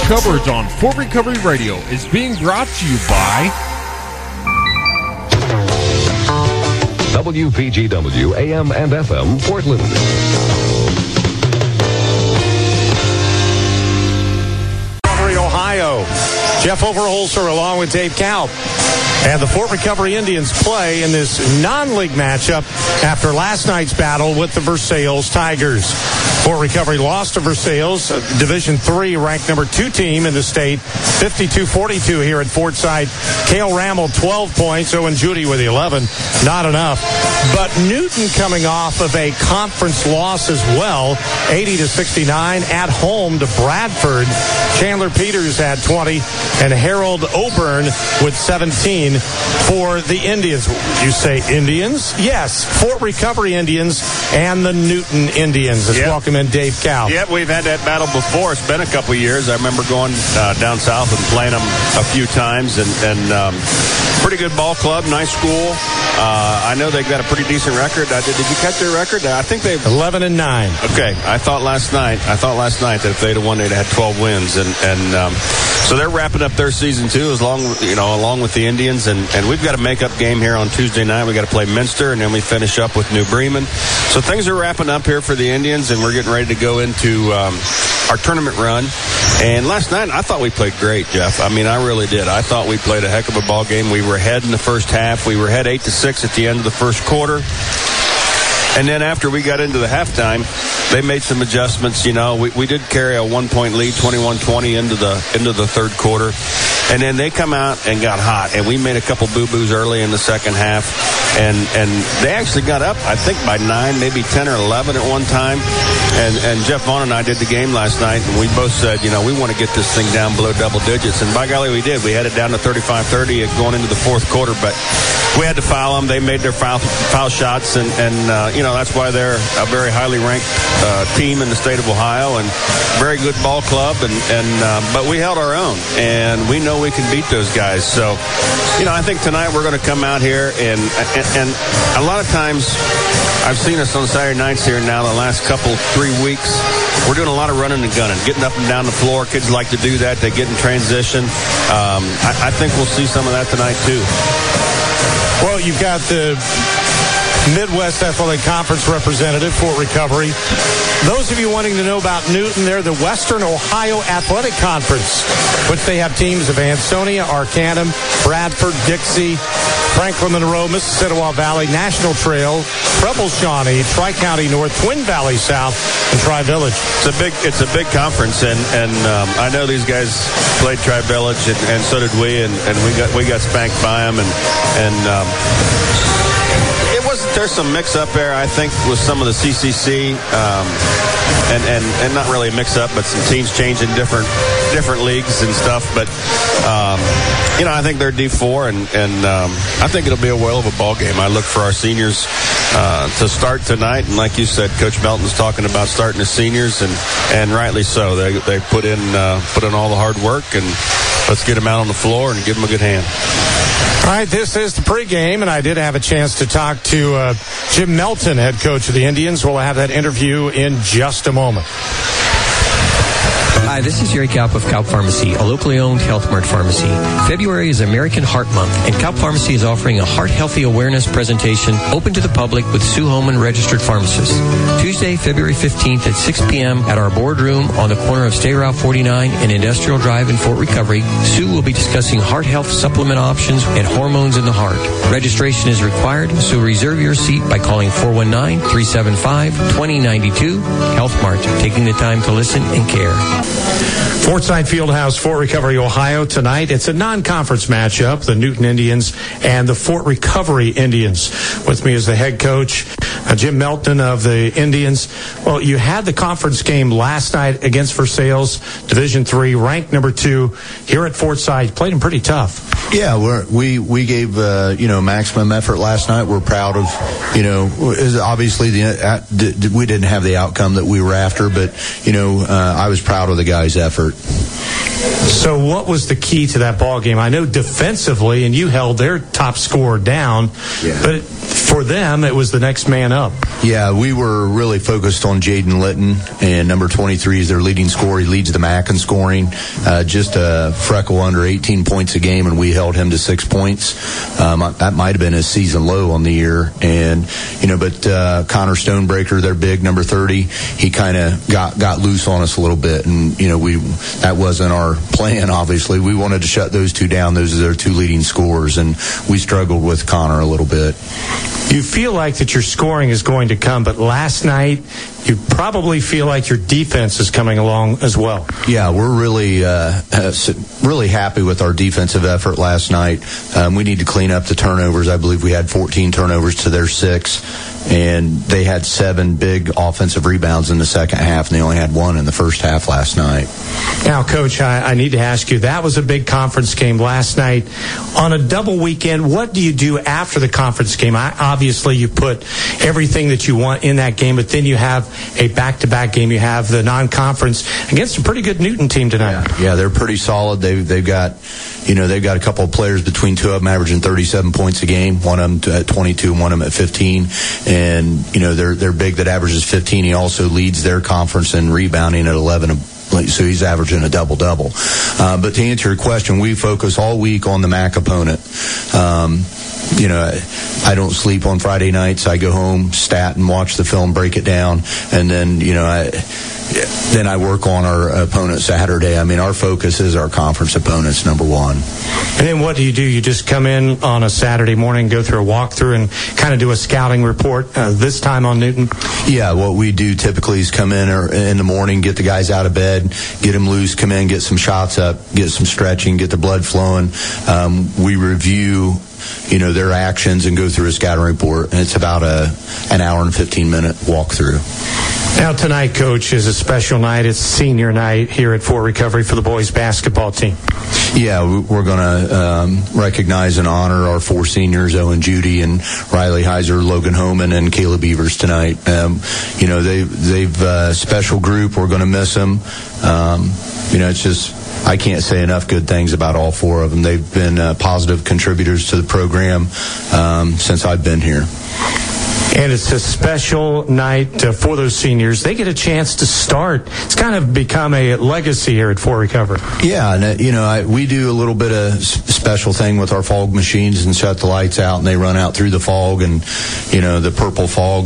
coverage on Fort Recovery Radio is being brought to you by WPGW AM and FM Portland. Ohio. Jeff Overholser along with Dave Kalb. And the Fort Recovery Indians play in this non-league matchup after last night's battle with the Versailles Tigers. Fort Recovery lost to Versailles, Division III ranked number 2 team in the state, 52-42 here at Fort Side. Cale Rammel, 12 points. Owen Judy with 11. Not enough. But Newton coming off of a conference loss as well, 80-69 at home to Bradford. Chandler Peters had 20 and Harold Oburn with 17 for the Indians. You say Indians? Yes, Fort Recovery Indians and the Newton Indians. Let's welcome in Dave Kalb. Yep, we've had that battle before. It's been a couple years. I remember going down south and playing them a few times, and pretty good ball club, nice school. I know they've got a pretty decent record. Did you catch their record? I think they've 11-9. Okay, I thought last night that if they'd have won, they'd have had 12 wins, and so they're wrapping up their season too, along with the Indians, and we've got a make-up game here on Tuesday night. We got to play Minster, and then we finish up with New Bremen. So things are wrapping up here for the Indians, and we're getting ready to go into our tournament run. And last night, I thought we played great, Jeff. I mean, I really did. I thought we played a heck of a ball game. We were ahead in the first half. We were ahead 8-6 at the end of the first quarter. And then after we got into the halftime, they made some adjustments. You know, we did carry a 1-point lead, 21-20 into the third quarter. And then they come out and got hot. And we made a couple boo-boos early in the second half. And they actually got up, I think, by 9, maybe 10 or 11 at one time. And Jeff Vaughn and I did the game last night, and we both said, we want to get this thing down below double digits. And by golly, we did. We had it down to 35-30 going into the fourth quarter, but we had to foul them. They made their foul shots, and that's why they're a very highly ranked team in the state of Ohio, and very good ball club. But we held our own, and we know we can beat those guys. So, I think tonight we're going to come out here, and a lot of times I've seen us on Saturday nights here now the last 3 weeks. We're doing a lot of running and gunning, getting up and down the floor. Kids like to do that. They get in transition. I think we'll see some of that tonight too. Well, you've got the Midwest Athletic Conference representative, Fort Recovery. Those of you wanting to know about Newton, they're the Western Ohio Athletic Conference, which they have teams of Ansonia, Arcanum, Bradford, Dixie, Franklin Monroe, Mississauga Valley, National Trail, Preble Shawnee, Tri-County North, Twin Valley South, and Tri-Village. It's a big conference, and I know these guys played Tri-Village, and so did we, and we got spanked by them, and there's some mix-up there, I think, with some of the CCC, and not really a mix-up, but some teams changing different leagues and stuff. But I think they're D4, and I think it'll be a whale of a ball game. I look for our seniors to start tonight, and like you said, Coach Melton's talking about starting the seniors, and rightly so. They put in all the hard work, and let's get them out on the floor and give them a good hand. All right, this is the pregame, and I did have a chance to talk to Jim Melton, head coach of the Indians. We'll have that interview in just a moment. Hi, this is Jerry Kalb of Kalb Pharmacy, a locally owned Health Mart pharmacy. February is American Heart Month, and Kalb Pharmacy is offering a heart healthy awareness presentation open to the public with Sue Holman, registered pharmacist. Tuesday, February 15th at 6 p.m. at our boardroom on the corner of State Route 49 and Industrial Drive in Fort Recovery. Sue will be discussing heart health supplement options and hormones in the heart. Registration is required, so reserve your seat by calling 419-375-2092. Health Mart, taking the time to listen and care. Fortside Fieldhouse, Fort Recovery, Ohio tonight. It's a non-conference matchup, the Newton Indians and the Fort Recovery Indians. With me is the head coach, Jim Melton of the Indians. Well, you had the conference game last night against Versailles, Division III, ranked number 2 here at Fortside. Played them pretty tough. Yeah, we gave maximum effort last night. We're proud of obviously we didn't have the outcome that we were after, but I was proud of the guys' effort. So what was the key to that ball game? I know defensively, and you held their top scorer down, but for them, it was the next man up. Yeah, we were really focused on Jaden Litton, and number 23 is their leading scorer. He leads the MAC in scoring, just a freckle under 18 points a game, and we held him to 6 points. That might have been his season low on the year, and but Connor Stonebreaker, their big number 30, he kind of got loose on us a little bit, and that wasn't our plan. Obviously, we wanted to shut those two down. Those are their two leading scorers, and we struggled with Connor a little bit. You feel like that your scoring is going to come, but last night you probably feel like your defense is coming along as well. Yeah, we're really happy with our defensive effort last night. We need to clean up the turnovers. I believe we had 14 turnovers to their 6, and they had 7 big offensive rebounds in the second half, and they only had 1 in the first half last night. Now, Coach, I need to ask you, that was a big conference game last night. On a double weekend, what do you do after the conference game? Obviously, you put everything that you want in that game, but then you have a back-to-back game. You have the non-conference against a pretty good Newton team tonight. Yeah, they're pretty solid. They've got a couple of players between two of them averaging 37 points a game. One of them at 22 and one of them at 15. And they're big that averages 15. He also leads their conference in rebounding at 11. So he's averaging a double-double. But to answer your question, we focus all week on the MAC opponent. I don't sleep on Friday nights. I go home, stat and watch the film, break it down, and then I work on our opponent Saturday. I mean, our focus is our conference opponents, number one. And then what do? You just come in on a Saturday morning, go through a walkthrough, and kind of do a scouting report, this time on Newton? Yeah, what we do typically is come in the morning, get the guys out of bed, get them loose, come in, get some shots up, get some stretching, get the blood flowing. We review their actions and go through a scouting report, and it's about an hour and 15-minute walkthrough. Now tonight, Coach, is a special night. It's senior night here at Fort Recovery for the boys basketball team. Yeah, we're going to recognize and honor our 4 seniors, Owen Judy and Riley Heiser, Logan Homan, and Caleb Beavers tonight. They've a special group. We're going to miss them. It's just, I can't say enough good things about all 4 of them. They've been positive contributors to the program since I've been here. And it's a special night for those seniors. They get a chance to start. It's kind of become a legacy here at Fort Recovery. Yeah, and we do a little bit of special thing with our fog machines and shut the lights out, and they run out through the fog and the purple fog.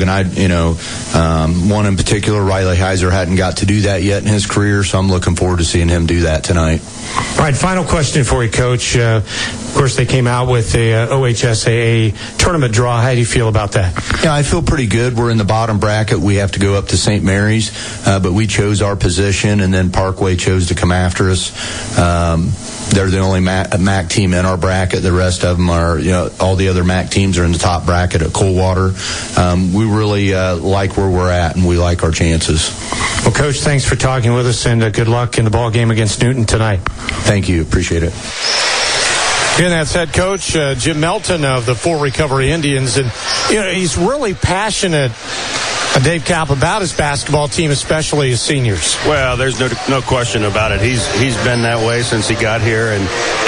And one in particular, Riley Heiser, hadn't got to do that yet in his career, so I'm looking forward to seeing him do that tonight. All right, final question for you, Coach. Of course, they came out with a OHSAA tournament draw. How do you feel about that? Yeah, I feel pretty good. We're in the bottom bracket. We have to go up to St. Mary's, but we chose our position, and then Parkway chose to come after us. They're the only MAC team in our bracket. The rest of them are, all the other MAC teams are in the top bracket at Coldwater. We really like where we're at, and we like our chances. Well, Coach, thanks for talking with us, and good luck in the ball game against Newton tonight. Thank you. Appreciate it. And that's head coach Jim Melton of the Fort Recovery Indians. And, he's really passionate, Dave Kaup, about his basketball team, especially his seniors. Well, there's no question about it. He's been that way since he got here. And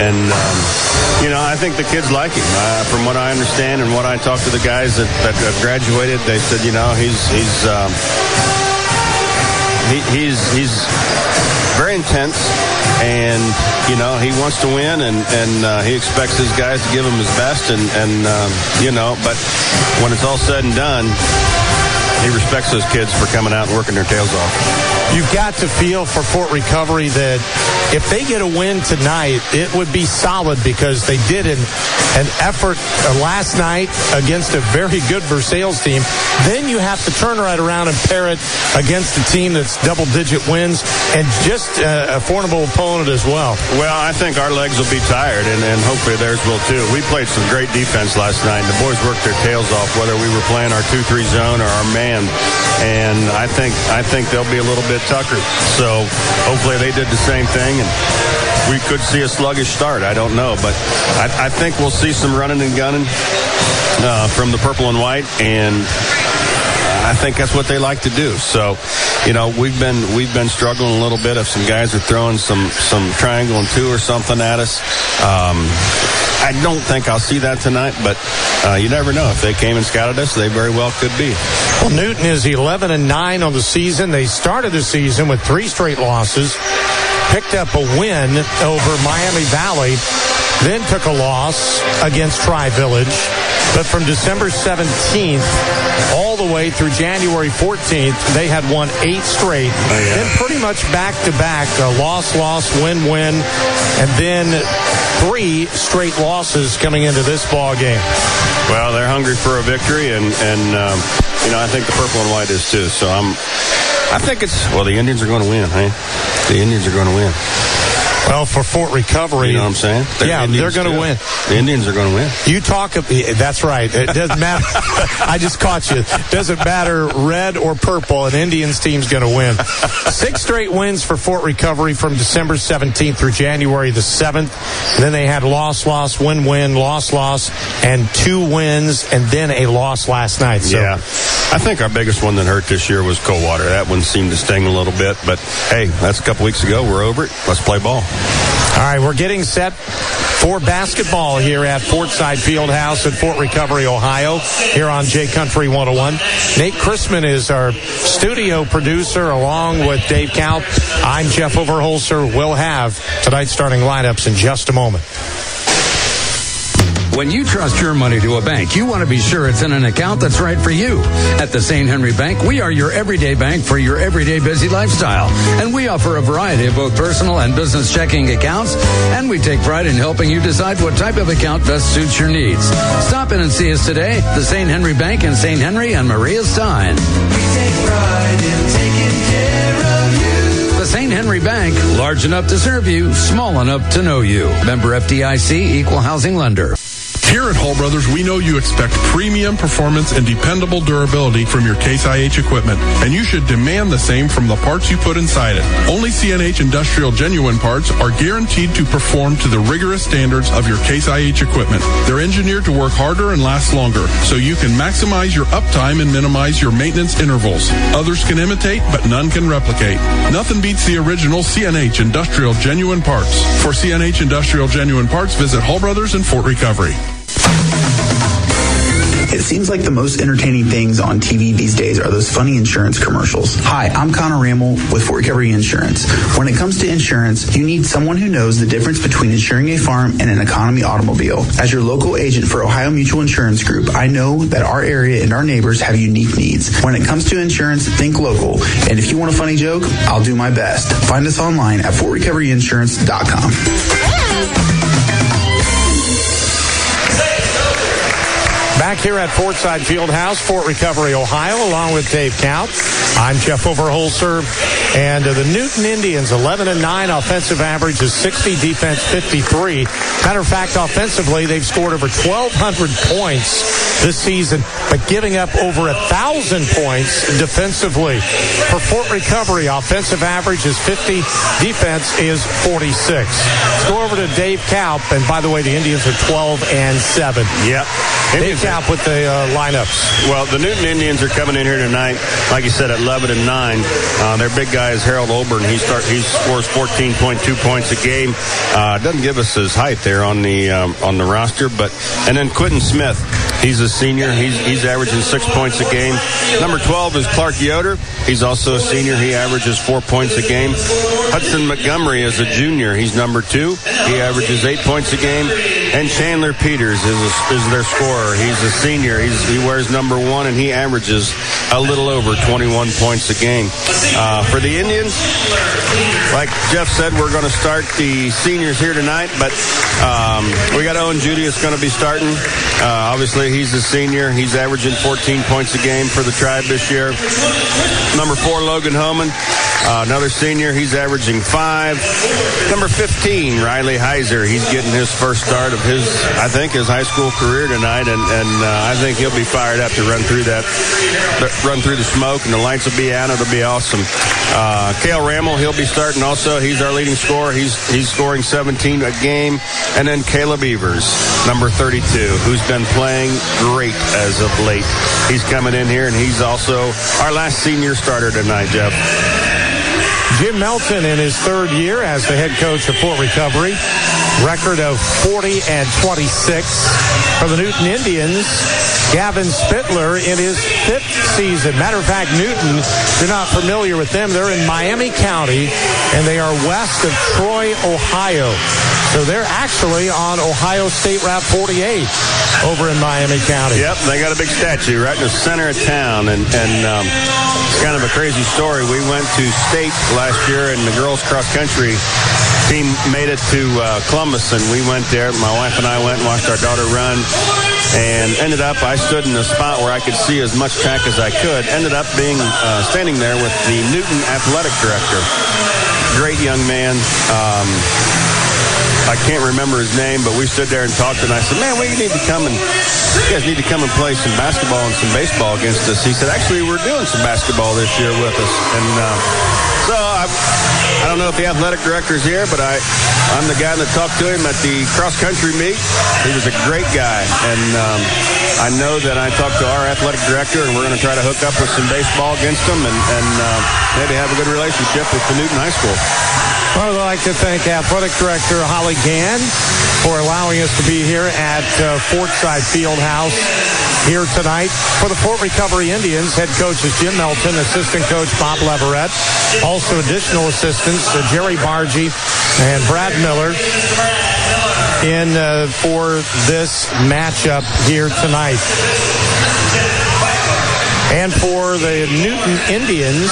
I think the kids like him. From what I understand and what I talked to the guys that have graduated, they said, he's very intense, and he wants to win, and he expects his guys to give him his best, but when it's all said and done, he respects those kids for coming out and working their tails off. You've got to feel for Fort Recovery that if they get a win tonight, it would be solid, because they did an effort last night against a very good Versailles team. Then you have to turn right around and pair it against a team that's double-digit wins and just a formidable opponent as well. Well, I think our legs will be tired, and hopefully theirs will too. We played some great defense last night. The boys worked their tails off, whether we were playing our 2-3 zone or our man, and I think they'll be a little bit tuckered. So hopefully they did the same thing, and we could see a sluggish start. I don't know, but I think we'll see some running and gunning from the purple and white, and I think that's what they like to do. So, we've been struggling a little bit. If some guys are throwing some triangle and 2 or something at us, I don't think I'll see that tonight, but you never know. If they came and scouted us, they very well could be. Well, Newton is 11-9 on the season. They started the season with 3 straight losses, picked up a win over Miami Valley, then took a loss against Tri-Village. But from December 17th all the way through January 14th, they had won 8 straight. Then pretty much back-to-back, loss, win, and then 3 straight losses coming into this ball game. Well, they're hungry for a victory, and I think the purple and white is too. So I think the Indians are going to win, hey? The Indians are going to win. Well, for Fort Recovery. You know what I'm saying? They're going to win. The Indians are going to win. That's right. It doesn't matter. I just caught you. It doesn't matter red or purple. An Indians team's going to win. 6 straight wins for Fort Recovery from December 17th through January the 7th. Then they had loss, win, loss, and 2 wins, and then a loss last night. So. Yeah. I think our biggest one that hurt this year was Coldwater. That one seemed to sting a little bit. But, hey, that's a couple weeks ago. We're over it. Let's play ball. All right, we're getting set for basketball here at Fortside Fieldhouse in Fort Recovery, Ohio, here on J Country 101. Nate Chrisman is our studio producer, along with Dave Kaup. I'm Jeff Overholser. We'll have tonight's starting lineups in just a moment. When you trust your money to a bank, you want to be sure it's in an account that's right for you. At the St. Henry Bank, we are your everyday bank for your everyday busy lifestyle. And we offer a variety of both personal and business checking accounts. And we take pride in helping you decide what type of account best suits your needs. Stop in and see us today. The St. Henry Bank in St. Henry and Maria Stein. We take pride in taking care of you. The St. Henry Bank, large enough to serve you, small enough to know you. Member FDIC, Equal Housing Lender. Here at Hull Brothers, we know you expect premium performance and dependable durability from your Case IH equipment, and you should demand the same from the parts you put inside it. Only CNH Industrial Genuine parts are guaranteed to perform to the rigorous standards of your Case IH equipment. They're engineered to work harder and last longer, so you can maximize your uptime and minimize your maintenance intervals. Others can imitate, but none can replicate. Nothing beats the original CNH Industrial Genuine parts. For CNH Industrial Genuine parts, visit Hull Brothers in Fort Recovery. It seems like the most entertaining things on TV these days are those funny insurance commercials. Hi, I'm Connor Rammel with Fort Recovery Insurance. When it comes to insurance, you need someone who knows the difference between insuring a farm and an economy automobile. As your local agent for Ohio Mutual Insurance Group, I know that our area and our neighbors have unique needs. When it comes to insurance, think local. And if you want a funny joke, I'll do my best. Find us online at fortrecoveryinsurance.com. Back here at Fortside Fieldhouse, Fort Recovery, Ohio, along with Dave Kaup. I'm Jeff Overholser. And the Newton Indians, 11-9 offensive average is 60, defense 53. Matter of fact, offensively, they've scored over 1,200 points this season, but giving up over 1,000 points defensively. For Fort Recovery, offensive average is 50, defense is 46. Let's go over to Dave Kaup. And by the way, the Indians are 12-7. Yep. Dave Kaup with the lineups. Well, the Newton Indians are coming in here tonight, like you said, at 11-9. Their big guy is Harold Olburn. He scores 14.2 points a game. Doesn't give us his height there on the roster, and then Quentin Smith. He's a senior. He's averaging 6 points a game. Number 12 is Clark Yoder. He's also a senior. He averages 4 points a game. Hudson Montgomery is a junior. He's number 2. He averages 8 points a game. And Chandler Peters is their scorer. He's a senior. He wears number 1, and he averages a little over 21 points a game. For the Indians, like Jeff said, we're going to start the seniors here tonight, but we got Owen Judy is going to be starting. Obviously, he's a senior. He's averaging 14 points a game for the Tribe this year. Number 4, Logan Homan, another senior. He's averaging 5. Number 15, Riley Heiser. He's getting his first start of his high school career tonight, and I think he'll be fired up to run through that. run through the smoke, and the lights will be out. It'll be awesome. Cale Rammel, he'll be starting also. He's our leading scorer. He's scoring 17 a game. And then Caleb Evers, number 32, who's been playing great as of late. He's coming in here, and he's also our last senior starter tonight, Jeff. Jim Melton in his third year as the head coach of Fort Recovery. Record of 40-26 for the Newton Indians. Gavin Spittler in his 5th season. Matter of fact, Newton, if you're not familiar with them, they're in Miami County, and they are west of Troy, Ohio. So they're actually on Ohio State Route 48 over in Miami County. Yep, they got a big statue right in the center of town, and it's kind of a crazy story. We went to state last year, and the girls cross-country team made it to Columbus, and we went there. My wife and I went and watched our daughter run, and ended up, I stood in a spot where I could see as much track as I could. Ended up being standing there with the Newton athletic director. Great young man. I can't remember his name, but we stood there and talked, and I said, man, you guys need to come and play some basketball and some baseball against us. He said, actually, we're doing some basketball this year with us. And so I don't know if the athletic director is here, but I'm the guy that talked to him at the cross-country meet. He was a great guy, and I know that I talked to our athletic director, and we're going to try to hook up with some baseball against them and maybe have a good relationship with the Newton High School. I would like to thank Athletic Director Holly Gann for allowing us to be here at Fortside Fieldhouse here tonight. For the Fort Recovery Indians, head coach is Jim Melton, assistant coach Bob Leverett. Also additional assistants, Jerry Bargy and Brad Miller in for this matchup here tonight. And for the Newton Indians,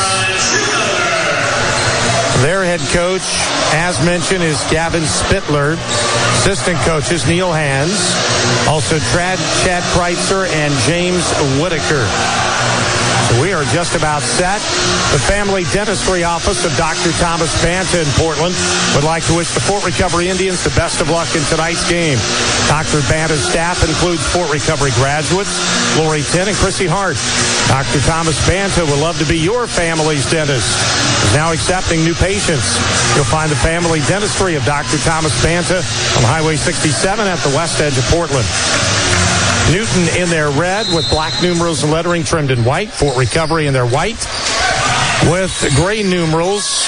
their head coach, as mentioned, is Gavin Spittler. Assistant coaches, Neil Hans. Also, Chad Kreitzer and James Whitaker. So we are just about set. The Family Dentistry Office of Dr. Thomas Banta in Portland would like to wish the Fort Recovery Indians the best of luck in tonight's game. Dr. Banta's staff includes Fort Recovery graduates, Lori Tin and Chrissy Hart. Dr. Thomas Banta would love to be your family's dentist. Is now accepting new patients. You'll find the Family Dentistry of Dr. Thomas Banta on Highway 67 at the west edge of Portland. Newton in their red with black numerals and lettering trimmed in white. Fort Recovery in their white with gray numerals.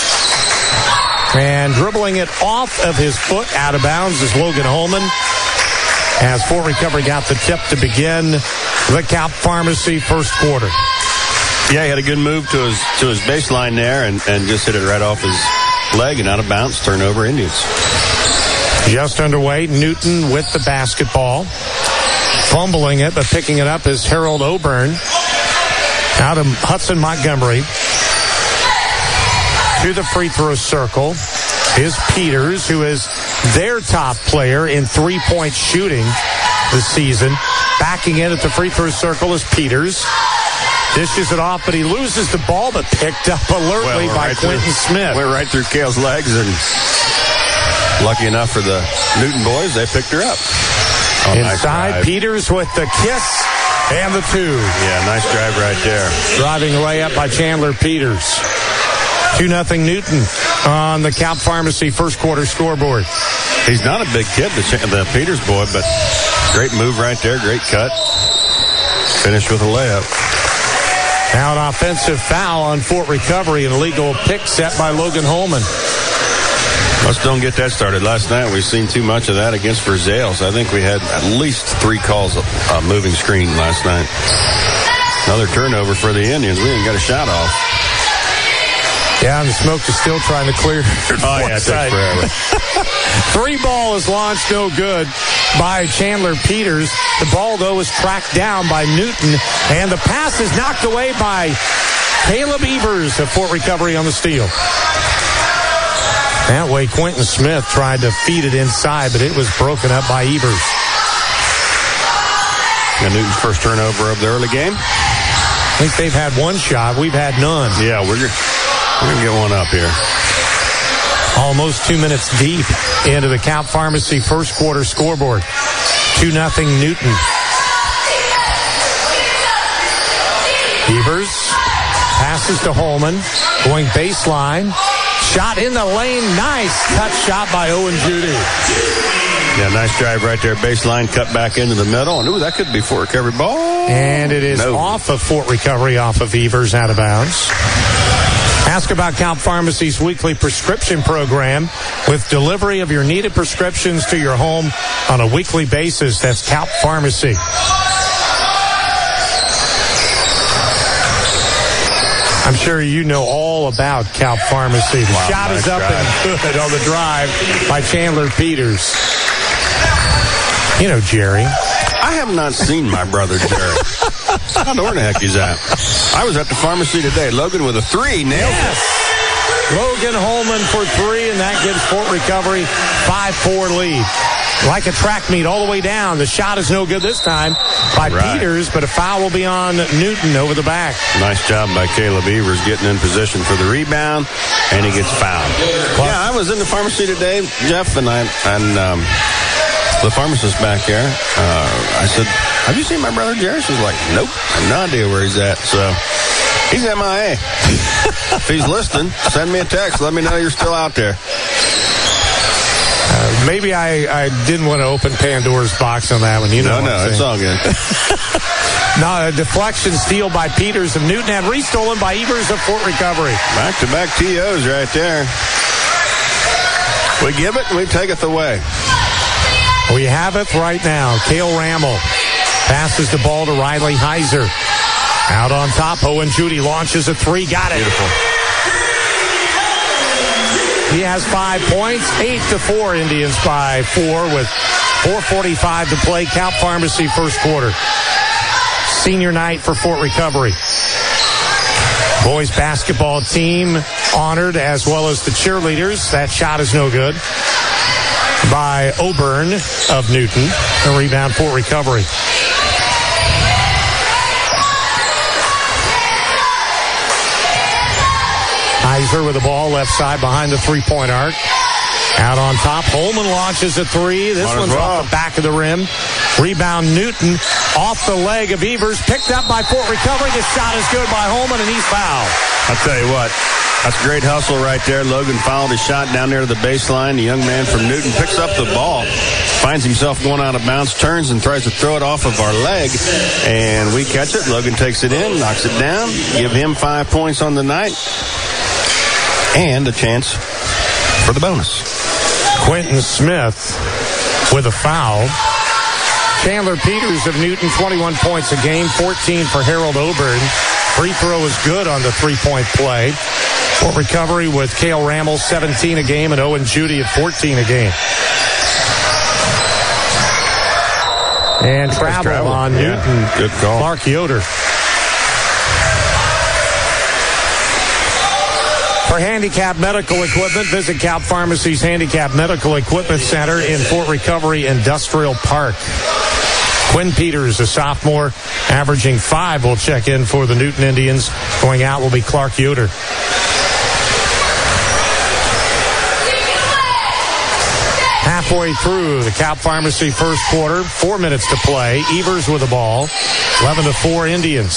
And dribbling it off of his foot out of bounds is Logan Holman. As Fort Recovery got the tip to begin the Calp Pharmacy first quarter. Yeah, he had a good move to his baseline there and just hit it right off his leg and out of bounds. Turnover Indians. Just underway. Newton with the basketball. Fumbling it, but picking it up is Harold Oburn out of Hudson Montgomery. To the free throw circle is Peters, who is their top player in three-point shooting this season. Backing in at the free throw circle is Peters. Dishes it off, but he loses the ball, but picked up alertly by Quentin Smith. Went right through Cale's legs, and lucky enough for the Newton boys, they picked her up. Oh, inside, nice Peters with the kiss and the two. Yeah, nice drive right there. Driving layup by Chandler Peters. 2-0 Newton on the Calp Pharmacy first quarter scoreboard. He's not a big kid, the Peters boy, but great move right there, great cut. Finished with a layup. Now an offensive foul on Fort Recovery, an illegal pick set by Logan Holman. Let's don't get that started. Last night we've seen too much of that against Verzales. I think we had at least 3 calls of moving screen last night. Another turnover for the Indians. We didn't get a shot off. Yeah, and the smoke is still trying to clear. Oh, yeah, it takes forever. 3 ball is launched, no good by Chandler Peters. The ball, though, is tracked down by Newton, and the pass is knocked away by Caleb Evers of Fort Recovery on the steal. That way, Quentin Smith tried to feed it inside, but it was broken up by Evers. And Newton's first turnover of the early game. I think they've had 1 shot. We've had none. Yeah, we're going to get one up here. Almost 2 minutes deep into the Calp Pharmacy first quarter scoreboard. 2-0 Newton. Evers passes to Holman, going baseline. Shot in the lane. Nice touch shot by Owen Judy. Yeah, nice drive right there. Baseline, cut back into the middle. And, ooh, that could be Fort Recovery ball. And it is off of Fort Recovery, off of Evers, out of bounds. Ask about Calp Pharmacy's weekly prescription program with delivery of your needed prescriptions to your home on a weekly basis. That's Calp Pharmacy. I'm sure you know all about Calp Pharmacy. The shot is up and good on the drive by Chandler Peters. You know Jerry. I have not seen my brother Jerry. I don't know where the heck he's at. I was at the pharmacy today. Logan with a 3, nailed it. Logan Holman for 3, and that gives Fort Recovery 5-4 lead. Like a track meet all the way down. The shot is no good this time by Peters, but a foul will be on Newton over the back. Nice job by Caleb Evers getting in position for the rebound, and he gets fouled. Yeah, I was in the pharmacy today, Jeff, and the pharmacist back there, I said, have you seen my brother Jerry? She's like, nope, I have no idea where he's at. So he's MIA. If he's listening, send me a text. Let me know you're still out there. Maybe I didn't want to open Pandora's box on that one. You know no, it's all good. No, a deflection steal by Peters of Newton and restolen by Evers of Fort Recovery. Back-to-back TOs right there. We give it and we take it away. We have it right now. Cale Rammel passes the ball to Riley Heiser. Out on top, Owen Judy launches a 3. Got it. Beautiful. He has 5 points, 8-4 Indians by 4 with 4:45 to play. Calp Pharmacy first quarter. Senior night for Fort Recovery. Boys basketball team honored as well as the cheerleaders. That shot is no good by Auburn of Newton. A rebound Fort Recovery. Heiser with the ball left side behind the three-point arc. Out on top, Holman launches a 3. This one's off the back of the rim. Rebound Newton off the leg of Evers. Picked up by Fort Recovery. The shot is good by Holman, and he's fouled. I'll tell you what, that's a great hustle right there. Logan fouled his shot down there to the baseline. The young man from Newton picks up the ball, finds himself going out of bounds, turns and tries to throw it off of our leg, and we catch it. Logan takes it in, knocks it down, give him 5 points on the night, and a chance for the bonus. Quentin Smith with a foul. Chandler Peters of Newton, 21 points a game, 14 for Harold Auburn. Free throw is good on the three-point play. Fort Recovery with Cale Rammel, 17 a game, and Owen Judy at 14 a game. And travel on Newton. Good call. Clark Yoder. For handicap medical equipment, visit Calp Pharmacy's Handicap Medical Equipment Center in Fort Recovery Industrial Park. Quinn Peters, a sophomore, averaging 5, will check in for the Newton Indians. Going out will be Clark Yoder. Halfway through the Calp Pharmacy first quarter, 4 minutes to play. Evers with the ball, 11-4 Indians.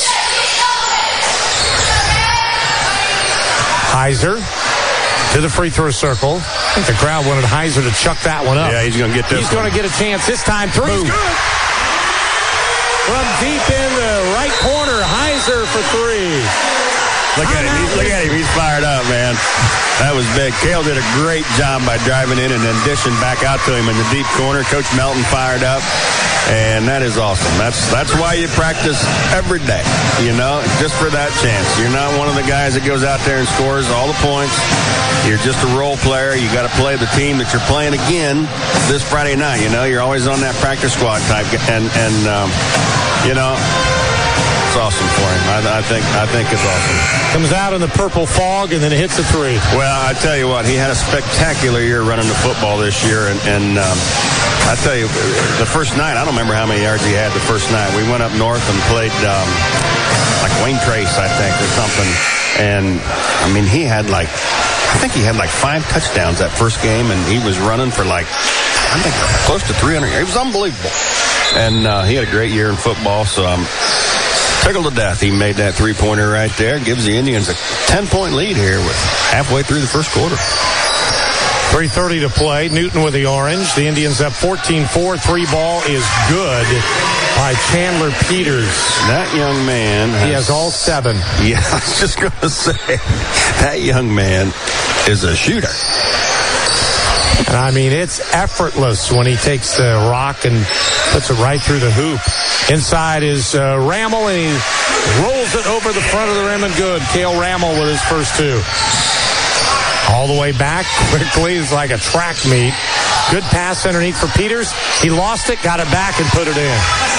Heiser to the free throw circle. I think the crowd wanted Heiser to chuck that one up. Yeah, he's going to get this. He's going to get a chance this time. Three's good. From deep in the right corner, Heiser for 3. Look at him. He's fired up, man. That was big. Cale did a great job by driving in and then dishing back out to him in the deep corner. Coach Melton fired up, and that is awesome. That's why you practice every day, you know, just for that chance. You're not one of the guys that goes out there and scores all the points. You're just a role player. You got to play the team that you're playing again this Friday night. You know, you're always on that practice squad type, and you know. Awesome for him. I think it's awesome. Comes out in the purple fog and then hits a 3. Well, I tell you what, he had a spectacular year running the football this year, and I tell you, the first night, I don't remember how many yards he had the first night. We went up north and played like Wayne Trace, I think, or something, and I mean, I think he had like 5 touchdowns that first game, and he was running for like, I think, close to 300 yards. It was unbelievable, and he had a great year in football, so Tickled to death. He made that three-pointer right there. Gives the Indians a 10-point lead here with halfway through the first quarter. 3:30 to play. Newton with the orange. The Indians up 14-4. Three ball is good by Chandler Peters. That young man he has all 7. Yeah, I was just going to say, that young man is a shooter. And I mean, it's effortless when he takes the rock and puts it right through the hoop. Inside is Rammel, and he rolls it over the front of the rim and good. Cale Rammel with his first 2. All the way back quickly. It's like a track meet. Good pass underneath for Peters. He lost it, got it back, and put it in.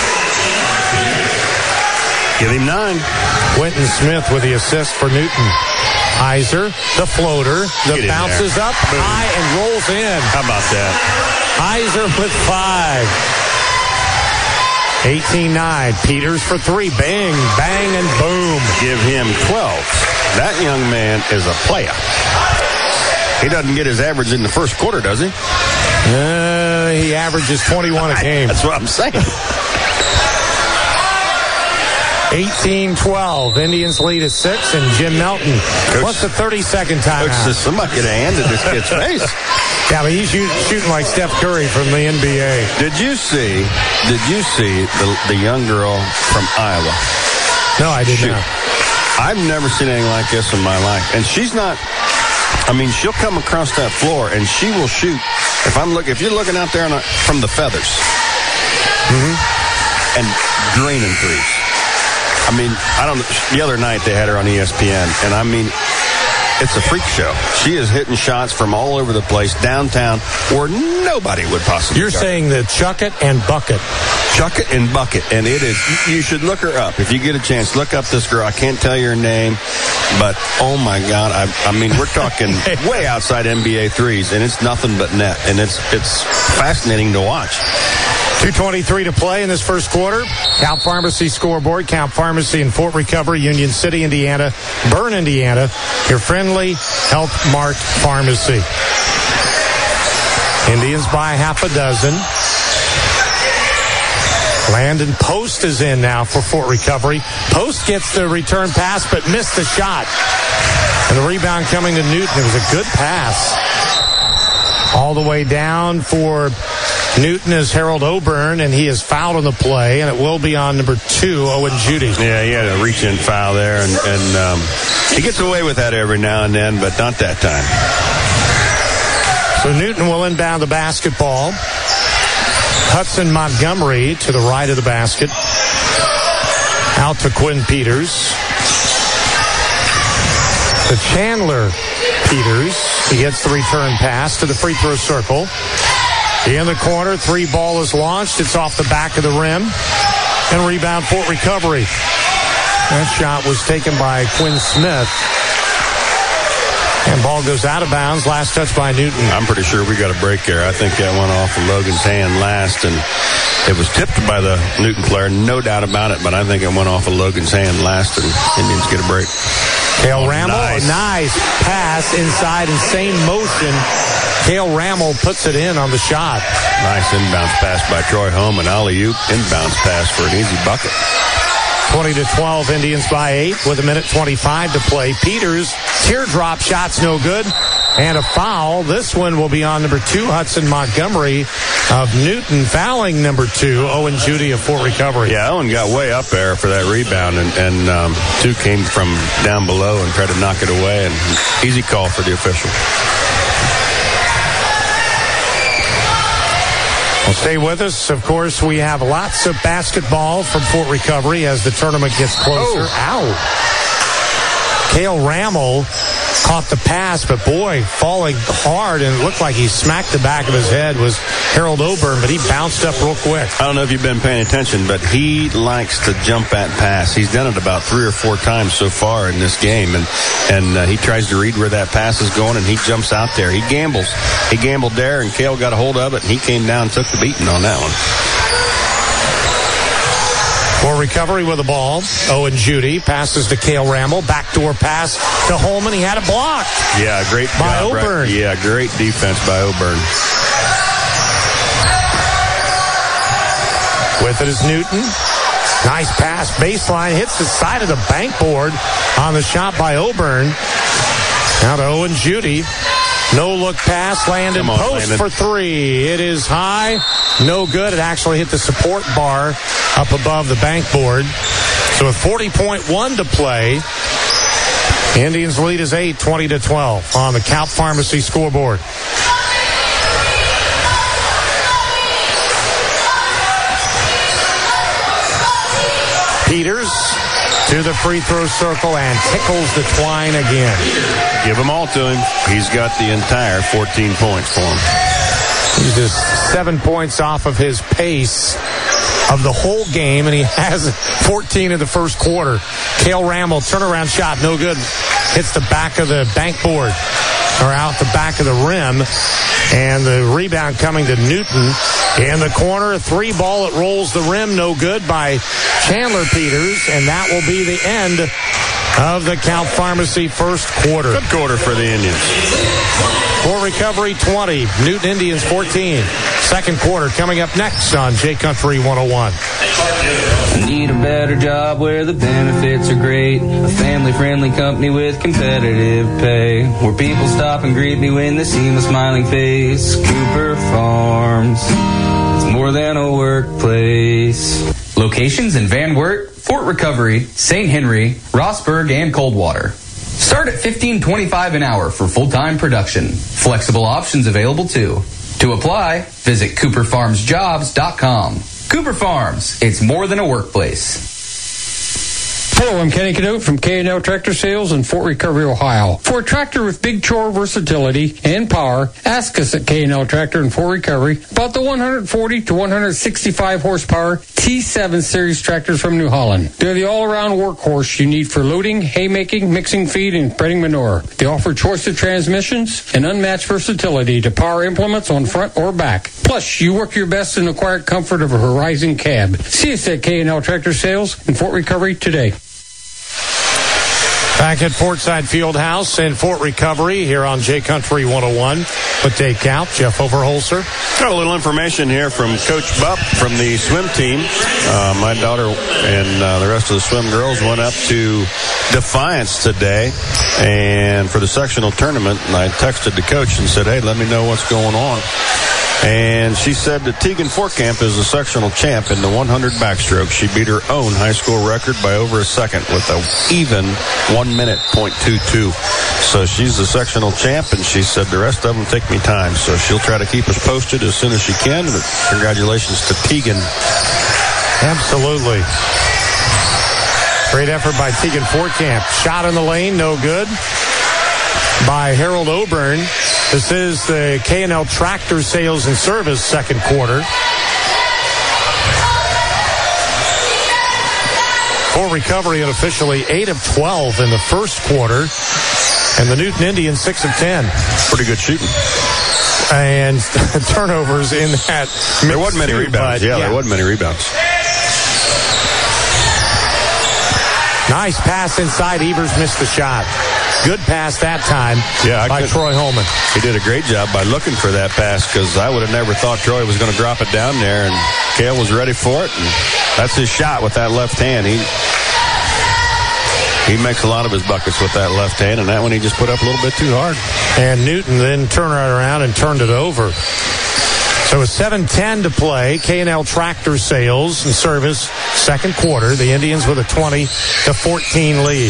Give him 9. Quentin Smith with the assist for Newton. Heiser, the floater, that bounces up high and rolls in. How about that? Heiser with 5. 18-9. Peters for 3. Bang, bang, and boom. Give him 12. That young man is a player. He doesn't get his average in the first quarter, does he? He averages 21 a game. That's what I'm saying. 18-12. Indians lead at 6, and Jim Melton. What's the 30-second timeout? Coach says somebody could have handed this kid's face. Yeah, but he's shooting like Steph Curry from the NBA. Did you see the young girl from Iowa? No, I did not. I've never seen anything like this in my life. And she's not, I mean, she'll come across that floor and she will shoot. If you're looking out there from the feathers and draining threes. I mean, the other night they had her on ESPN, and I mean, it's a freak show. She is hitting shots from all over the place, downtown, where nobody would possibly. You're saying the chuck it and bucket. Chuck it and bucket. And it is, you should look her up. If you get a chance, look up this girl. I can't tell you her name, but oh my God. I mean, we're talking way outside NBA threes, and it's nothing but net. And it's fascinating to watch. 2:23 to play in this first quarter. Count Pharmacy scoreboard. Count Pharmacy in Fort Recovery, Union City, Indiana, Bern, Indiana. Your friendly Health Mart Pharmacy. Indians by half a dozen. Landon Post is in now for Fort Recovery. Post gets the return pass but missed the shot. And the rebound coming to Newton. It was a good pass. All the way down for Newton is Harold O'Byrne, and he is fouled on the play, and it will be on number 2, Owen Judy. Yeah, he had a reach-in foul there, and he gets away with that every now and then, but not that time. So Newton will inbound the basketball. Hudson Montgomery to the right of the basket. Out to Quinn Peters. To Chandler Peters. He gets the return pass to the free throw circle. In the corner, 3 ball is launched. It's off the back of the rim. And rebound Fort Recovery. That shot was taken by Quinn Smith. And ball goes out of bounds. Last touch by Newton. I'm pretty sure we got a break there. I think that went off of Logan's hand last, and it was tipped by the Newton player, no doubt about it, but I think it went off of Logan's hand last, and Indians get a break. Cale Rammel, nice pass inside and same motion. Cale Rammel puts it in on the shot. Nice inbounds pass by Troy Home, and alley-oop inbounds pass for an easy bucket. 20-12, Indians by 8 with 1:25 to play. Peters, teardrop shot's no good. And a foul. This one will be on number 2, Hudson Montgomery of Newton, fouling number 2, Owen Judy of Fort Recovery. Yeah, Owen got way up there for that rebound, and 2 came from down below and tried to knock it away, and easy call for the official. Well, stay with us. Of course, we have lots of basketball from Fort Recovery as the tournament gets closer. Ow. Cale Rammel caught the pass, but boy, falling hard, and it looked like he smacked the back of his head was Harold O'Byrne, but he bounced up real quick. I don't know if you've been paying attention, but he likes to jump that pass. He's done it about 3 or 4 times so far in this game, and he tries to read where that pass is going, and he jumps out there. He gambles. He gambled there, and Cale got a hold of it, and he came down and took the beating on that one. For Recovery with the ball, Owen Judy passes to Cale Rammel. Backdoor pass to Holman. He had a block. Yeah, great by job, O'Byrne. Right? Yeah, great defense by O'Byrne. With it is Newton. Nice pass. Baseline hits the side of the bank board on the shot by Auburn. Now to Owen Judy. No look pass. Landon post for three. It is high. No good. It actually hit the support bar up above the bank board. So with 40.1 to play, Indians lead is 8, 20-12 on the Calp Pharmacy scoreboard. Peters to the free throw circle and tickles the twine again. Give them all to him. He's got the entire 14 points for him. He's just 7 points off of his pace of the whole game, and he has 14 in the first quarter. Cale Ramel, turnaround shot, no good. Hits the back of the bank board, or out the back of the rim. And the rebound coming to Newton. In the corner, a three ball. It rolls the rim, no good by Chandler Peters. And that will be the end of the Calp Pharmacy first quarter. Good quarter for the Indians. For Recovery 20, Newton Indians 14. Second quarter coming up next on J Country 101. I need a better job where the benefits are great. A family-friendly company with competitive pay. Where people stop and greet me when they see my smiling face. Cooper Farms. It's more than a workplace. Locations in Van Wert, Fort Recovery, St. Henry, Rossburg, and Coldwater. Start at $15.25 an hour for full-time production. Flexible options available too. To apply, visit CooperFarmsJobs.com. Cooper Farms, it's more than a workplace. Hello, I'm Kenny Cadote from K&L Tractor Sales in Fort Recovery, Ohio. For a tractor with big chore versatility and power, ask us at K&L Tractor in Fort Recovery about the 140 to 165 horsepower T7 series tractors from New Holland. They're the all-around workhorse you need for loading, haymaking, mixing feed, and spreading manure. They offer choice of transmissions and unmatched versatility to power implements on front or back. Plus, you work your best in the quiet comfort of a Horizon cab. See us at K&L Tractor Sales in Fort Recovery today. Back at Fortside Fieldhouse in Fort Recovery here on J Country 101 with Dave Calp, Jeff Overholser. Got a little information here from Coach Bupp from the swim team. My daughter and the rest of the swim girls went up to Defiance today and for the sectional tournament, and I texted the coach and said, hey, let me know what's going on. And she said that Tegan Fortkamp is a sectional champ in the 100 backstroke. She beat her own high school record by over a second with a even 1 minute .22. So she's the sectional champ, and she said the rest of them take me time. So she'll try to keep us posted as soon as she can. But congratulations to Tegan. Absolutely. Great effort by Tegan Fortkamp. Shot in the lane, no good. By Harold Auburn. This is the K&L Tractor Sales and Service second quarter. For Recovery, officially 8 of 12 in the first quarter. And the Newton Indians 6 of 10. Pretty good shooting. And turnovers in that. There wasn't many rebounds. Yeah, there wasn't many rebounds. Nice pass inside. Evers missed the shot. Good pass that time by Troy Holman. He did a great job by looking for that pass because I would have never thought Troy was going to drop it down there, and Cale was ready for it. And that's his shot with that left hand. He makes a lot of his buckets with that left hand, and that one he just put up a little bit too hard. And Newton then turned right around and turned it over. So with 7:10 to play, K&L Tractor Sales and Service second quarter. The Indians with a 20-14 lead.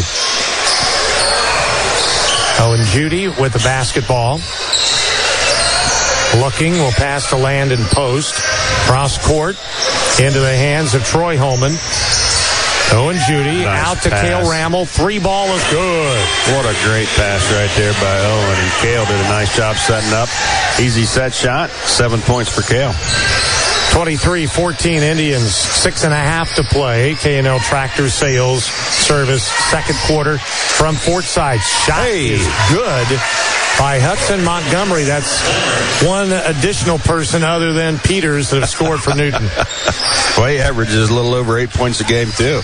Owen Judy with the basketball. Looking, will pass to Landon Post. Cross court into the hands of Troy Holman. Owen Judy out to Cale Ramel. Three ball is good. What a great pass right there by Owen. And Cale did a nice job setting up. Easy set shot. 7 points for Cale. 23-14 Indians. 6.5 to play. K&L Tractor Sales Service second quarter from Fortside. Shot is good by Hudson Montgomery. That's one additional person other than Peters that have scored for Newton. Well, he averages a little over 8 points a game, too.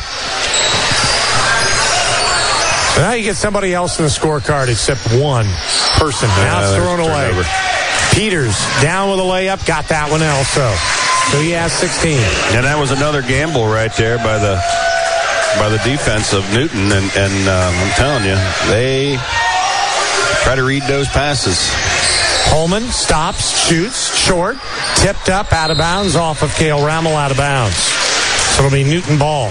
Now you get somebody else in the scorecard except one person. Now it's thrown away. Peters down with a layup. Got that one also. So he has 16. And that was another gamble right there by the defense of Newton. And I'm telling you, they try to read those passes. Holman stops, shoots, short, tipped up, out of bounds, off of Cale Rammel, out of bounds. So it'll be Newton ball.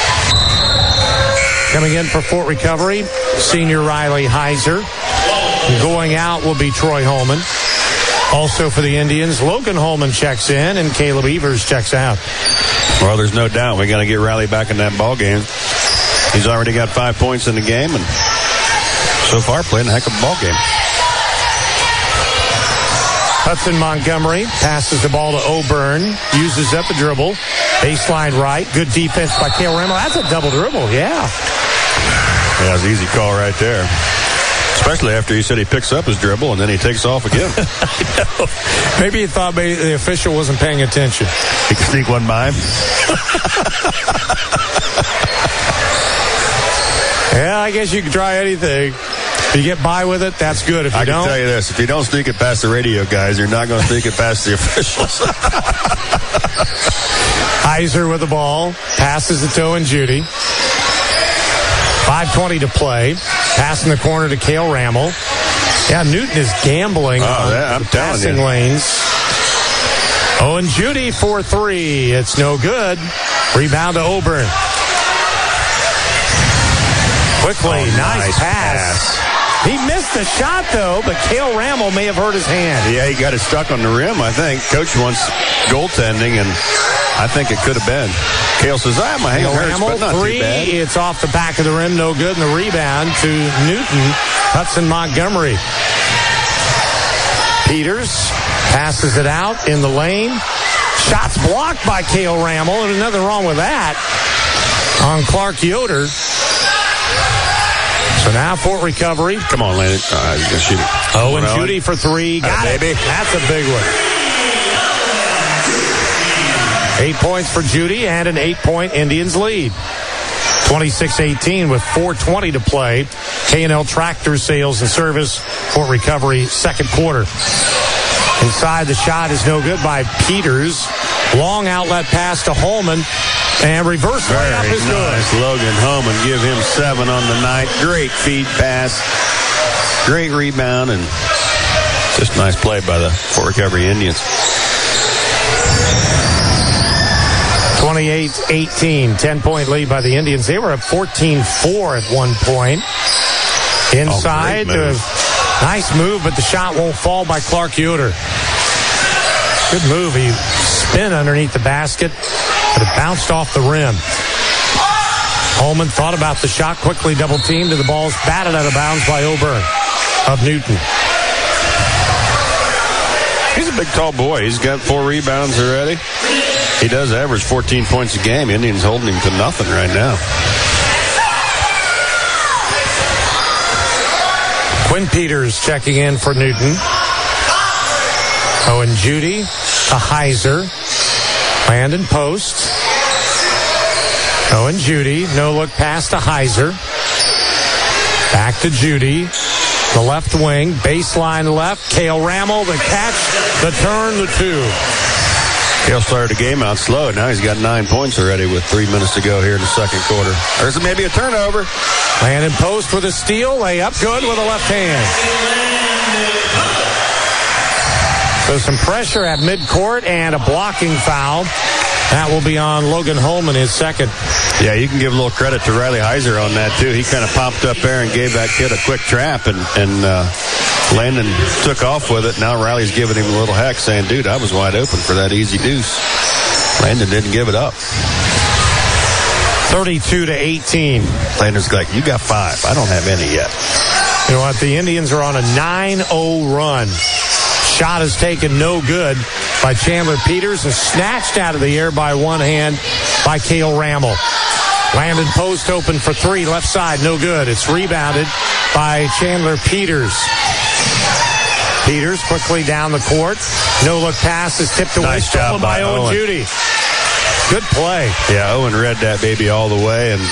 Coming in for Fort Recovery, senior Riley Heiser. Going out will be Troy Holman. Also for the Indians, Logan Holman checks in and Caleb Evers checks out. Well, there's no doubt we got to get Riley back in that ball game. He's already got 5 points in the game and so far playing a heck of a ball game. Hudson Montgomery passes the ball to O'Byrne, uses up a dribble, baseline right, good defense by Cale Rammel. That's a double dribble, yeah. Yeah, it's an easy call right there. Especially after he said he picks up his dribble and then he takes off again. I know. Maybe he thought the official wasn't paying attention. He could sneak one by him. Yeah, I guess you could try anything. If you get by with it, that's good. If you don't, I can tell you this. If you don't sneak it past the radio guys, you're not going to sneak it past the officials. Heiser with the ball. Passes it to Owen Judy. 5:20 to play. Pass in the corner to Cale Rammel. Yeah, Newton is gambling on the passing lanes. Owen Judy for 3. It's no good. Rebound to O'Byrne. Quickly, nice pass. He missed the shot, though, but Cale Rammel may have hurt his hand. Yeah, he got it stuck on the rim, I think. Coach wants goaltending, and I think it could have been. Cale says, my hand hurts, but not too bad. It's off the back of the rim, no good, and the rebound to Newton. Hudson Montgomery. Peters passes it out in the lane. Shots blocked by Cale Rammel, and nothing wrong with that on Clark Yoder. So now Fort Recovery. Come on, Landon. He's going to shoot it. Owen Judy for 3. Got it. Baby. That's a big one. 8 points for Judy and an 8-point Indians lead. 26-18 with 4:20 to play. K&L Tractor Sales and Service, Fort Recovery, second quarter. Inside, the shot is no good by Peters. Long outlet pass to Holman. And reverse layup is nice. good. Logan Holman, give him 7 on the night. Great feed pass. Great rebound. And just nice play by the Fort Recovery Indians. 28-18, 10-point lead by the Indians. They were up 14-4 at one point. Inside, nice move, but the shot won't fall by Clark Yoder. Good move. He spin underneath the basket, but it bounced off the rim. Holman thought about the shot, quickly double-teamed, and the ball's batted out of bounds by O'Byrne of Newton. He's a big, tall boy. He's got 4 rebounds already. He does average 14 points a game. Indians holding him to nothing right now. Quinn Peters checking in for Newton. Owen Judy to Heiser. Landon Post. Owen Judy. No look pass to Heiser. Back to Judy. The left wing. Baseline left. Cale Rammel. The catch. The turn. The 2. Cale started the game out slow. Now he's got 9 points already with 3 minutes to go here in the second quarter. There's maybe a turnover. Landon Post with a steal. Layup good with a left hand. So some pressure at midcourt and a blocking foul. That will be on Logan Holman, his second. Yeah, you can give a little credit to Riley Heiser on that, too. He kind of popped up there and gave that kid a quick trap, and Landon took off with it. Now Riley's giving him a little heck, saying, dude, I was wide open for that easy deuce. Landon didn't give it up. 32-18. Landon's like, you got 5. I don't have any yet. You know what? The Indians are on a 9-0 run. Shot is taken no good by Chandler Peters and snatched out of the air by one hand by Cale Rammel. Landon Post open for 3, left side, no good. It's rebounded by Chandler Peters. Peters quickly down the court. No look pass is tipped away. Nice job by Owen Judy. Good play. Yeah, Owen read that baby all the way, and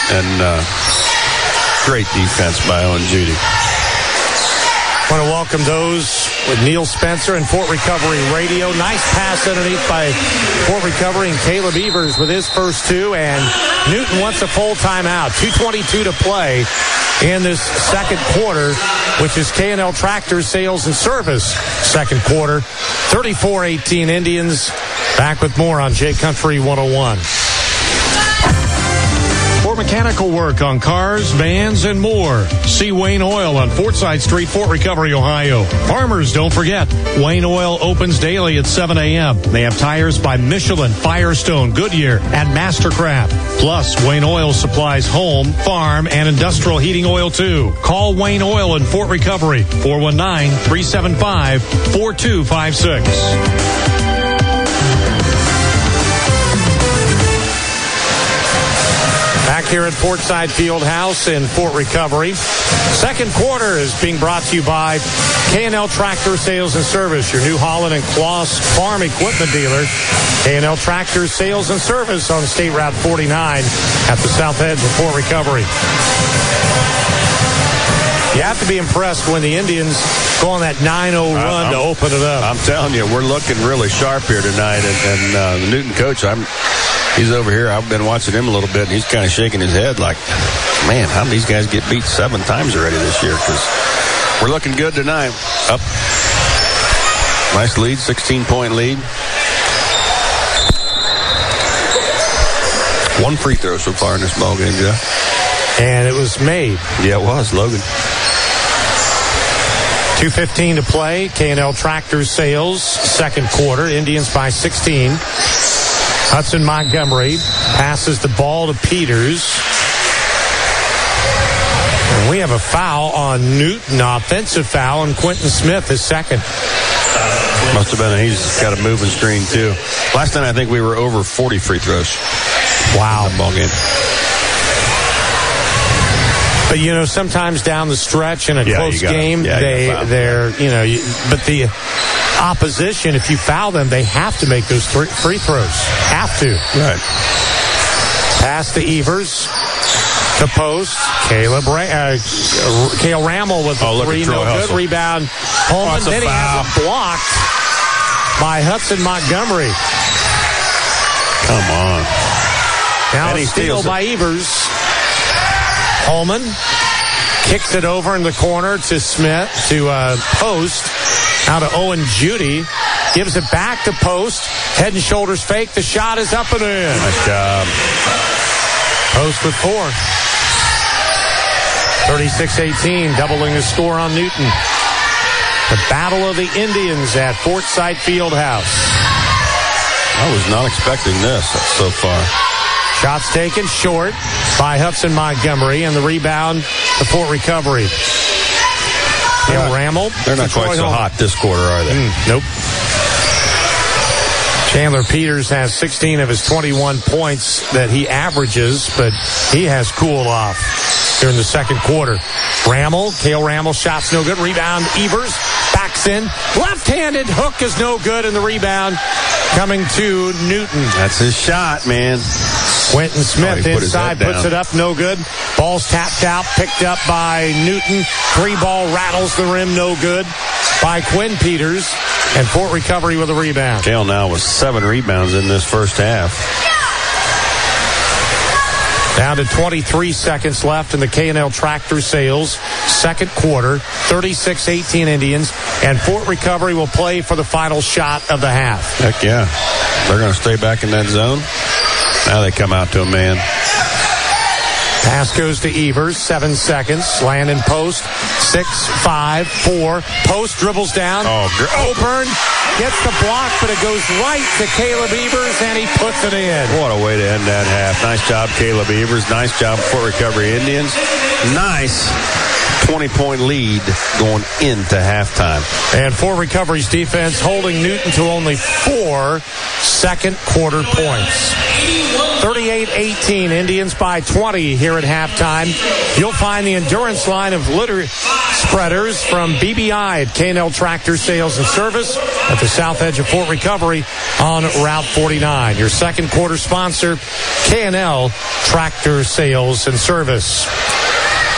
great defense by Owen Judy. I want to welcome those with Neil Spencer and Fort Recovery Radio. Nice pass underneath by Fort Recovery and Caleb Evers with his first two. And Newton wants a full timeout. 2:22 to play in this second quarter, which is K&L Tractor Sales and Service second quarter. 34-18 Indians. Back with more on J Country 101. For mechanical work on cars, vans, and more, see Wayne Oil on Fortside Street, Fort Recovery, Ohio. Farmers, don't forget, Wayne Oil opens daily at 7 a.m. They have tires by Michelin, Firestone, Goodyear, and Mastercraft. Plus, Wayne Oil supplies home, farm, and industrial heating oil, too. Call Wayne Oil in Fort Recovery, 419-375-4256. Back here at Fortside Fieldhouse in Fort Recovery. Second quarter is being brought to you by K&L Tractor Sales and Service, your New Holland and Kloss farm equipment dealer. K&L Tractor Sales and Service on State Route 49 at the south edge of Fort Recovery. You have to be impressed when the Indians go on that 9-0 run to open it up. I'm telling you, we're looking really sharp here tonight. And the Newton coach, he's over here. I've been watching him a little bit, and he's kind of shaking his head like, man, how did these guys get beat 7 times already this year? Because we're looking good tonight. Up. Nice lead, 16-point lead. 1 free throw so far in this ballgame, Jeff. And it was made. Yeah, it was, Logan. 2:15 to play. K&L Tractor Sales, second quarter. Indians by 16. Hudson Montgomery passes the ball to Peters. And we have a foul on Newton, offensive foul, and Quentin Smith is second. Must have been. He's got a moving screen, too. Last night, I think we were over 40 free throws. Wow. In the ball game. But, sometimes down the stretch in a close game, but the opposition, if you foul them, they have to make those free throws. Have to. Right. Pass to Evers. To post. Cale Rammel with the three. No good. Rebound. Holman. Then he has it blocked by Hudson Montgomery. Come on. Now a steal by Evers. Holman kicks it over in the corner to Smith, to post. Now to Owen Judy. Gives it back to post. Head and shoulders fake. The shot is up and in. Nice job. Post with 4. 36-18, doubling the score on Newton. The Battle of the Indians at Fortside Fieldhouse. I was not expecting this so far. Shots taken short by Hudson Montgomery, and the rebound to Fort Recovery. Rammel. They're not quite so hot this quarter, are they? Nope. Chandler Peters has 16 of his 21 points that he averages, but he has cooled off here in the second quarter. Cale Rammel, shots no good. Rebound, Evers backs in. Left-handed hook is no good, and the rebound coming to Newton. That's his shot, man. Quentin Smith inside, puts it up, no good. Ball's tapped out, picked up by Newton. 3-ball rattles the rim, no good by Quinn Peters. And Fort Recovery with a rebound. Cale now with 7 rebounds in this first half. Down to 23 seconds left in the K&L Tractor Sales second quarter. 36-18 Indians. And Fort Recovery will play for the final shot of the half. Heck yeah. They're going to stay back in that zone. Now they come out to a man. Pass goes to Evers. 7 seconds. Landon post. 6, 5, 4. Post dribbles down. Oburn gets the block, but it goes right to Caleb Evers, and he puts it in. What a way to end that half. Nice job, Caleb Evers. Nice job, Fort Recovery Indians. Nice 20-point lead going into halftime. And Fort Recovery's defense holding Newton to only 4 second quarter points. 38-18, Indians by 20 here at halftime. You'll find the endurance line of litter spreaders from BBI at K&L Tractor Sales and Service at the south edge of Fort Recovery on Route 49. Your second quarter sponsor, K&L Tractor Sales and Service.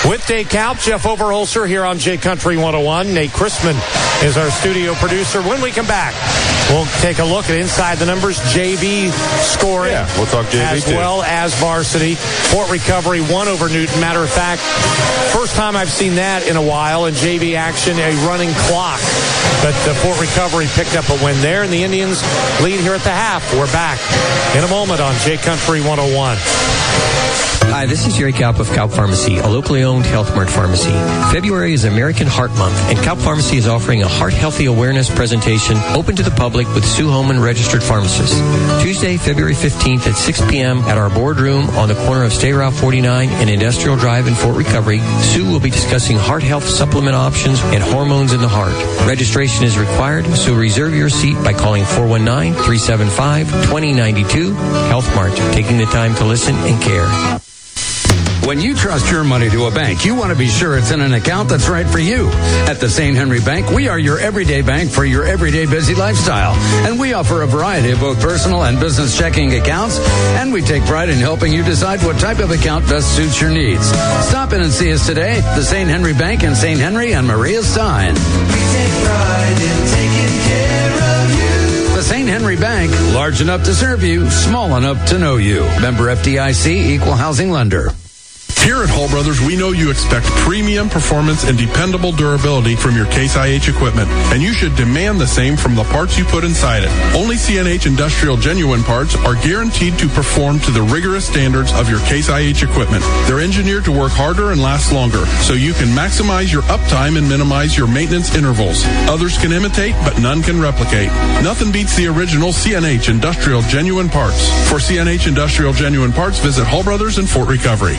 With Dave Kaup, Jeff Overholser here on J Country 101. Nate Chrisman is our studio producer. When we come back, we'll take a look at Inside the Numbers JV scoring. Yeah, we'll talk JV as too. well as varsity. Fort Recovery won over Newton. Matter of fact, first time I've seen that in a while in JV action, a running clock. But Fort Recovery picked up a win there, and the Indians lead here at the half. We're back in a moment on J Country 101. Hi, this is Jerry Kaup of Kaup Pharmacy, a locally owned Health Mart pharmacy. February is American Heart Month, and Kaup Pharmacy is offering a heart healthy awareness presentation open to the public with Sue Holman, registered pharmacist. Tuesday, February 15th at 6 p.m. at our boardroom on the corner of State Route 49 and Industrial Drive in Fort Recovery. Sue will be discussing heart health supplement options and hormones in the heart. Registration is required, so reserve your seat by calling 419-375-2092. Health Mart, taking the time to listen and care. When you trust your money to a bank, you want to be sure it's in an account that's right for you. At the St. Henry Bank, we are your everyday bank for your everyday busy lifestyle. And we offer a variety of both personal and business checking accounts. And we take pride in helping you decide what type of account best suits your needs. Stop in and see us today. The St. Henry Bank in St. Henry and Maria Stein. We take pride in taking care of you. The St. Henry Bank, large enough to serve you, small enough to know you. Member FDIC, Equal Housing Lender. Here at Hull Brothers, we know you expect premium performance and dependable durability from your Case IH equipment, and you should demand the same from the parts you put inside it. Only CNH Industrial Genuine parts are guaranteed to perform to the rigorous standards of your Case IH equipment. They're engineered to work harder and last longer, so you can maximize your uptime and minimize your maintenance intervals. Others can imitate, but none can replicate. Nothing beats the original CNH Industrial Genuine parts. For CNH Industrial Genuine parts, visit Hull Brothers in Fort Recovery.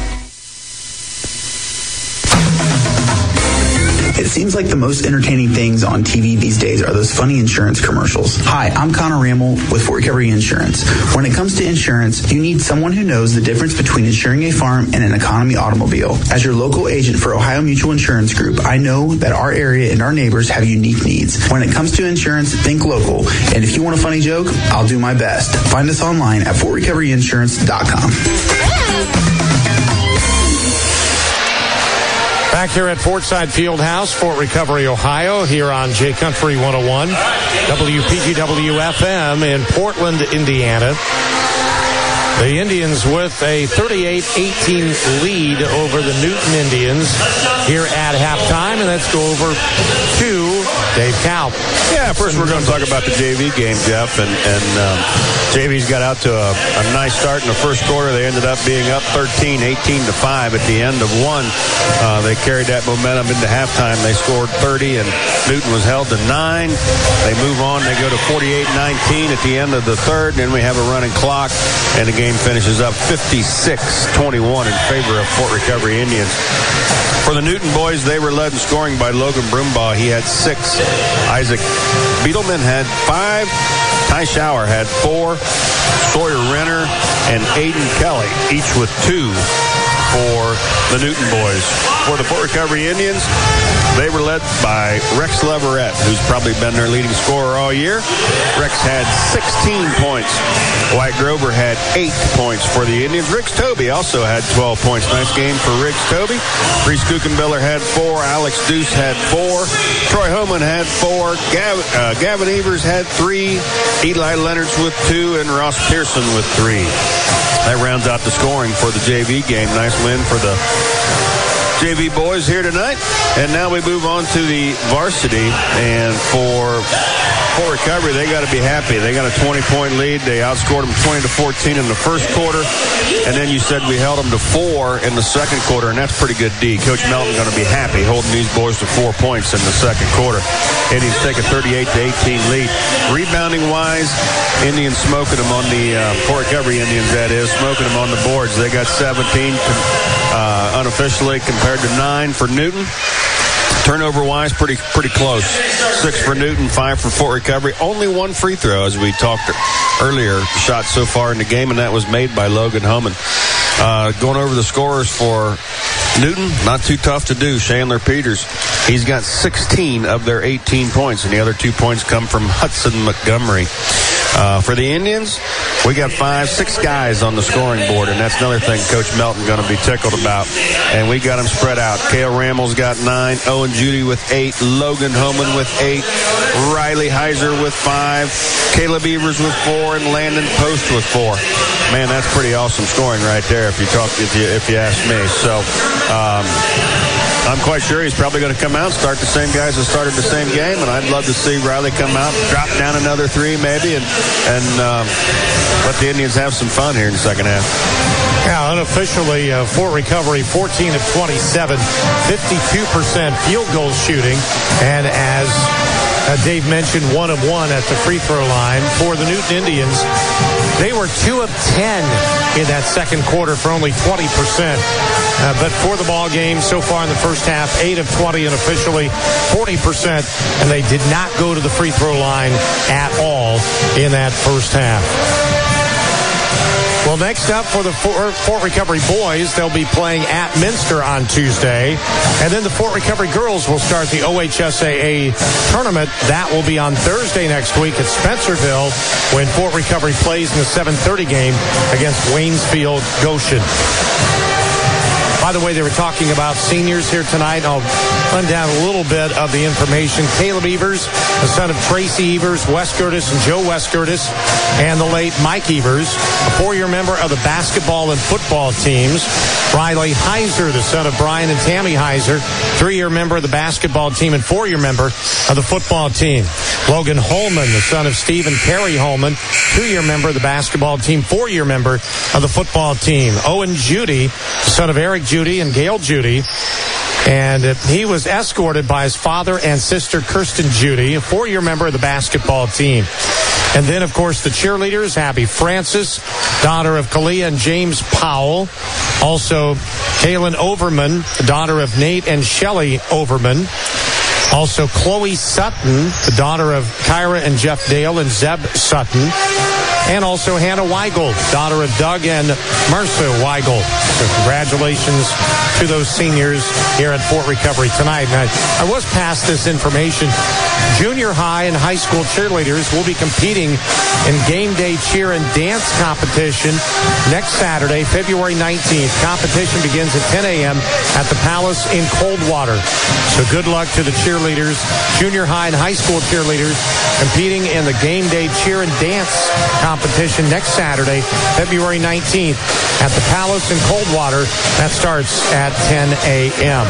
It seems like the most entertaining things on TV these days are those funny insurance commercials. Hi, I'm Connor Rammel with Fort Recovery Insurance. When it comes to insurance, you need someone who knows the difference between insuring a farm and an economy automobile. As your local agent for Ohio Mutual Insurance Group, I know that our area and our neighbors have unique needs. When it comes to insurance, think local. And if you want a funny joke, I'll do my best. Find us online at fortrecoveryinsurance.com. Back here at Fortside Fieldhouse, Fort Recovery, Ohio, here on J Country 101, WPGW-FM in Portland, Indiana. The Indians with a 38-18 lead over the Newton Indians here at halftime, and let's go over to Dave Kaup. Yeah, first we're going to talk about the JV game, Jeff, and JV's got out to a nice start in the first quarter. They ended up being up 13-18 to 5 at the end of one. They carried that momentum into halftime. They scored 30, and Newton was held to 9. They move on. They go to 48-19 at the end of the third, and then we have a running clock, and the game finishes up 56-21 in favor of Fort Recovery Indians. For the Newton boys, they were led in scoring by Logan Broombaugh. He had 6. Isaac Beetleman had 5. Ty Schauer had 4. Sawyer Renner and Aiden Kelly, each with 2 for the Newton boys. For the Fort Recovery Indians, they were led by Rex Leverett, who's probably been their leading scorer all year. Rex had 16 points. White Grover had 8 points for the Indians. Riggs Toby also had 12 points. Nice game for Riggs Toby. Reese Kuchenbiller had 4. Alex Deuce had 4. Troy Homan had 4. Gavin Evers had 3. Eli Leonards with 2. And Ross Pearson with 3. That rounds out the scoring for the JV game. Nice win for the JV boys here tonight. And now we move on to the varsity. And for Fort Recovery, they got to be happy. They got a 20-point lead. They outscored them 20-14 in the first quarter. And then you said we held them to 4 in the second quarter, and that's pretty good D. Coach Melton going to be happy holding these boys to 4 points in the second quarter. Indians take a 38-18 lead. Rebounding-wise, Indians smoking them on the Fort Recovery Indians, that is, smoking them on the boards. They got 17 unofficially compared to 9 for Newton. Turnover-wise, pretty close. 6 for Newton, 5 for Fort Recovery. Only 1 free throw, as we talked earlier, shot so far in the game, and that was made by Logan Homan. Going over the scorers for Newton, not too tough to do. Chandler Peters, he's got 16 of their 18 points, and the other 2 points come from Hudson Montgomery. For the Indians, we got 5-6 guys on the scoring board, and that's another thing Coach Melton going to be tickled about. And we got them spread out. Cale Rammel's got 9, Owen Judy with 8, Logan Holman with 8, Riley Heiser with 5, Caleb Evers with 4, and Landon Post with 4. Man, that's pretty awesome scoring right there if you ask me. So I'm quite sure he's probably going to come out and start the same guys that started the same game, and I'd love to see Riley come out, drop down another 3 maybe, and let the Indians have some fun here in the second half. Yeah, unofficially, Fort Recovery 14 of 27, 52% field goal shooting, and as Dave mentioned, 1 of 1 at the free throw line for the Newton Indians. They were 2 of 10 in that second quarter for only 20%. But for the ball game so far in the first half, 8 of 20 and officially 40%. And they did not go to the free throw line at all in that first half. Well, next up for the Fort Recovery boys, they'll be playing at Minster on Tuesday. And then the Fort Recovery girls will start the OHSAA tournament. That will be on Thursday next week at Spencerville when Fort Recovery plays in the 7:30 game against Waynesfield Goshen. By the way, they were talking about seniors here tonight. I'll run down a little bit of the information. Caleb Evers, the son of Tracy Evers, Wes Gertis, and Joe Wes Gertis, and the late Mike Evers, a 4-year member of the basketball and football teams. Riley Heiser, the son of Brian and Tammy Heiser, 3-year member of the basketball team and 4-year member of the football team. Logan Holman, the son of Steve and Terry Holman, 2-year member of the basketball team, 4-year member of the football team. Owen Judy, the son of Eric Judy and Gail Judy, and he was escorted by his father and sister Kirsten Judy, a 4-year member of the basketball team. And then, of course, the cheerleaders, Abby Francis, daughter of Kalia and James Powell. Also, Kaylin Overman, daughter of Nate and Shelley Overman. Also, Chloe Sutton, the daughter of Kyra and Jeff Dale and Zeb Sutton. And also Hannah Weigel, daughter of Doug and Marcia Weigel. So congratulations to those seniors here at Fort Recovery tonight. And I was passed this information. Junior high and high school cheerleaders will be competing in game day cheer and dance competition next Saturday, February 19th. Competition begins at 10 a.m. at the Palace in Coldwater. So good luck to the cheerleaders, junior high and high school cheerleaders competing in the game day cheer and dance competition next Saturday, February 19th at the Palace in Coldwater. That starts at 10 a.m.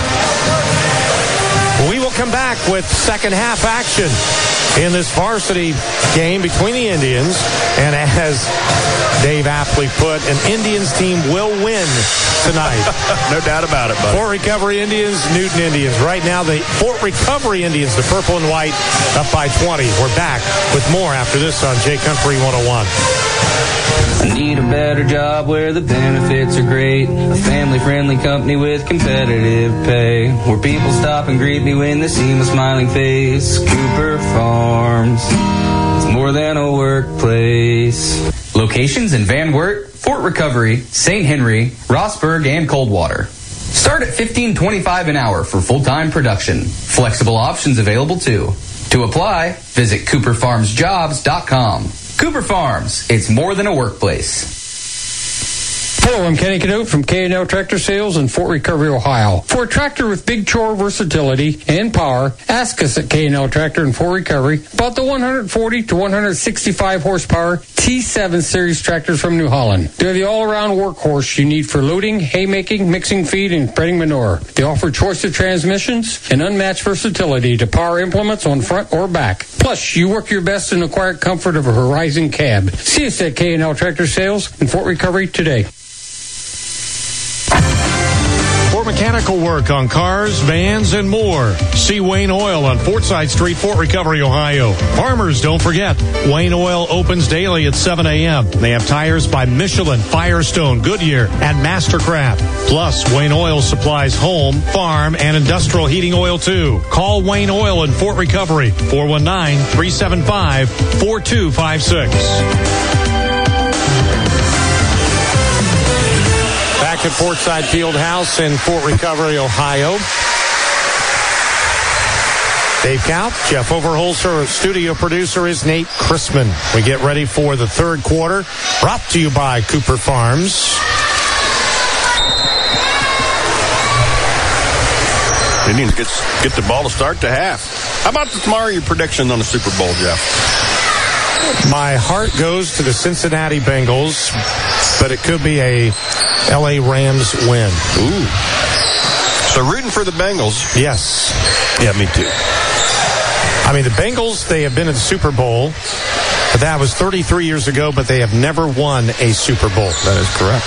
We will come back with second half action in this varsity game between the Indians. And as Dave aptly put, an Indians team will win tonight. No doubt about it, buddy. Fort Recovery Indians, Newton Indians. Right now, the Fort Recovery Indians, the purple and white, up by 20. We're back with more after this on Jay Country 101. I need a better job where the benefits are great. A family-friendly company with competitive pay. Where people stop and greet me when they see my smiling face. Cooper Farms. It's more than a workplace. Locations in Van Wert, Fort Recovery, St. Henry, Rossburg, and Coldwater. Start at $15.25 an hour for full-time production. Flexible options available too. To apply, visit CooperFarmsJobs.com. Cooper Farms, it's more than a workplace. Hello, I'm Kenny Cadote from K&L Tractor Sales in Fort Recovery, Ohio. For a tractor with big chore versatility and power, ask us at K&L Tractor in Fort Recovery about the 140 to 165 horsepower T7 series tractors from New Holland. They're the all-around workhorse you need for loading, haymaking, mixing feed, and spreading manure. They offer choice of transmissions and unmatched versatility to power implements on front or back. Plus, you work your best in the quiet comfort of a Horizon cab. See us at K&L Tractor Sales in Fort Recovery today. For mechanical work on cars, vans, and more, see Wayne Oil on Fortside Street, Fort Recovery, Ohio. Farmers, don't forget, Wayne Oil opens daily at 7 a.m. They have tires by Michelin, Firestone, Goodyear, and Mastercraft. Plus, Wayne Oil supplies home, farm, and industrial heating oil, too. Call Wayne Oil in Fort Recovery, 419-375-4256. Back at Fort Side Field House in Fort Recovery, Ohio. Dave Kaup, Jeff Overholser, our studio producer is Nate Chrisman. We get ready for the third quarter, brought to you by Cooper Farms. Indians get the ball to start the half. How about tomorrow, your prediction on the Super Bowl, Jeff? My heart goes to the Cincinnati Bengals, but it could be a L.A. Rams win. Ooh. So rooting for the Bengals. Yes. Yeah, me too. I mean, the Bengals, they have been in the Super Bowl, but that was 33 years ago, but they have never won a Super Bowl. That is correct.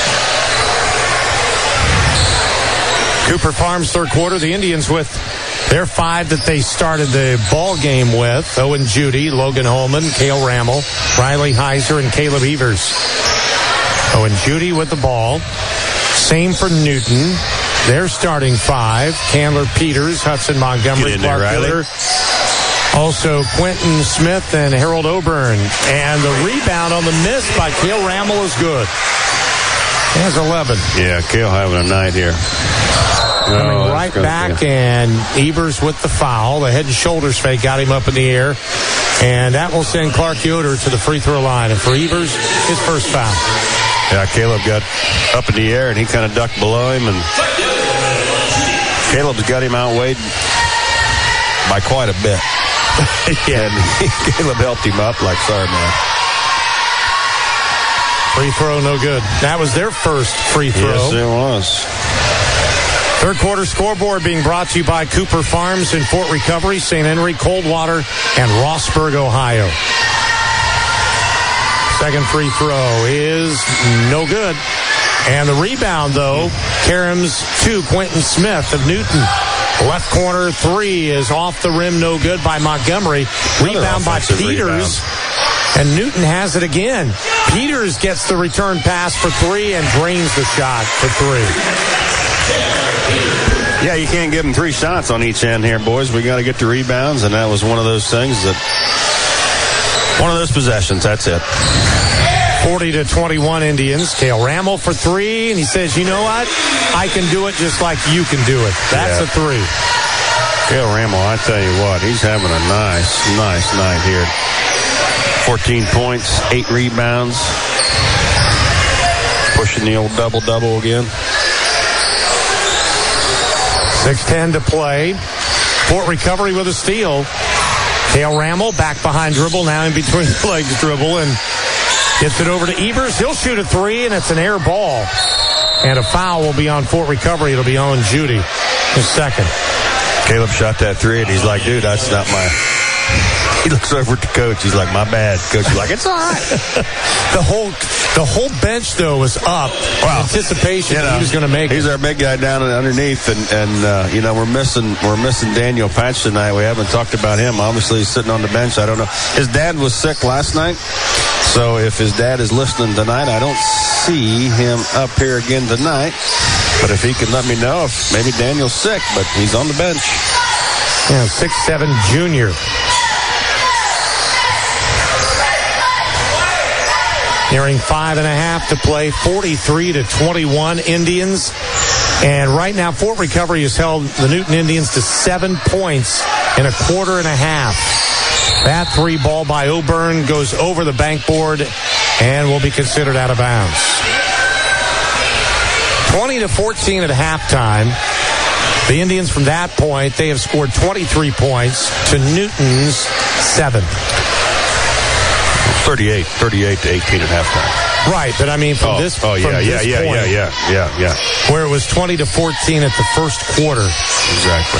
Cooper Farms, third quarter. The Indians with their 5 that they started the ball game with. Owen Judy, Logan Holman, Cale Rammel, Riley Heiser, and Caleb Evers. Owen Judy with the ball. Same for Newton. Their starting 5. Candler Peters, Hudson Montgomery, Clark Miller. Also Quentin Smith and Harold Auburn. And the rebound on the miss by Cale Rammel is good. He has 11. Yeah, Cale having a night here. Coming right back, and Evers with the foul. The head and shoulders fake got him up in the air. And that will send Clark Yoder to the free throw line. And for Evers, his first foul. Yeah, Caleb got up in the air, and he kind of ducked below him. And Caleb's got him outweighed by quite a bit. Yeah, and Caleb helped him up like, sorry, man. Free throw, no good. That was their first free throw. Yes, it was. Third quarter scoreboard being brought to you by Cooper Farms in Fort Recovery, St. Henry, Coldwater, and Rossburg, Ohio. Second free throw is no good. And the rebound, though, Karams to Quentin Smith of Newton. Left corner 3 is off the rim, no good by Montgomery. Rebound by Peters. And Newton has it again. Peters gets the return pass for 3 and drains the shot for 3. Yeah, you can't give them 3 shots on each end here, boys. We got to get the rebounds, and that was one of those things one of those possessions. That's it. 40-21 Indians. Cale Rammel for 3, and he says, you know what? I can do it just like you can do it. That's a 3. Cale Rammel, I tell you what, he's having a nice night here. 14 points, 8 rebounds. Pushing the old double-double again. 6:10 to play. Fort Recovery with a steal. Cale Rammel back behind dribble, now in between the legs dribble, and gets it over to Evers. He'll shoot a 3, and it's an air ball. And a foul will be on Fort Recovery. It'll be Owen Judy, his second. Caleb shot that 3, and he's like, dude, that's not my... He looks over at the coach. He's like, my bad. Coach is like, it's all right. The whole bench, though, was up. Wow. Anticipation that he was going to make He's our big guy down underneath, and you know, we're missing Daniel Patch tonight. We haven't talked about him. Obviously, he's sitting on the bench. I don't know. His dad was sick last night, so if his dad is listening tonight, I don't see him up here again tonight. But if he can let me know if maybe Daniel's sick, but he's on the bench. Yeah, 6'7" junior. Nearing 5.5 to play, 43-21 Indians. And right now, Fort Recovery has held the Newton Indians to 7 points in a quarter and a half. That 3 ball by Auburn goes over the bankboard and will be considered out of bounds. 20-14 at halftime. The Indians from that point, they have scored 23 points to Newton's 7. 38-18 at halftime. Right, but I mean from this point, yeah. Where it was 20-14 at the first quarter. Exactly.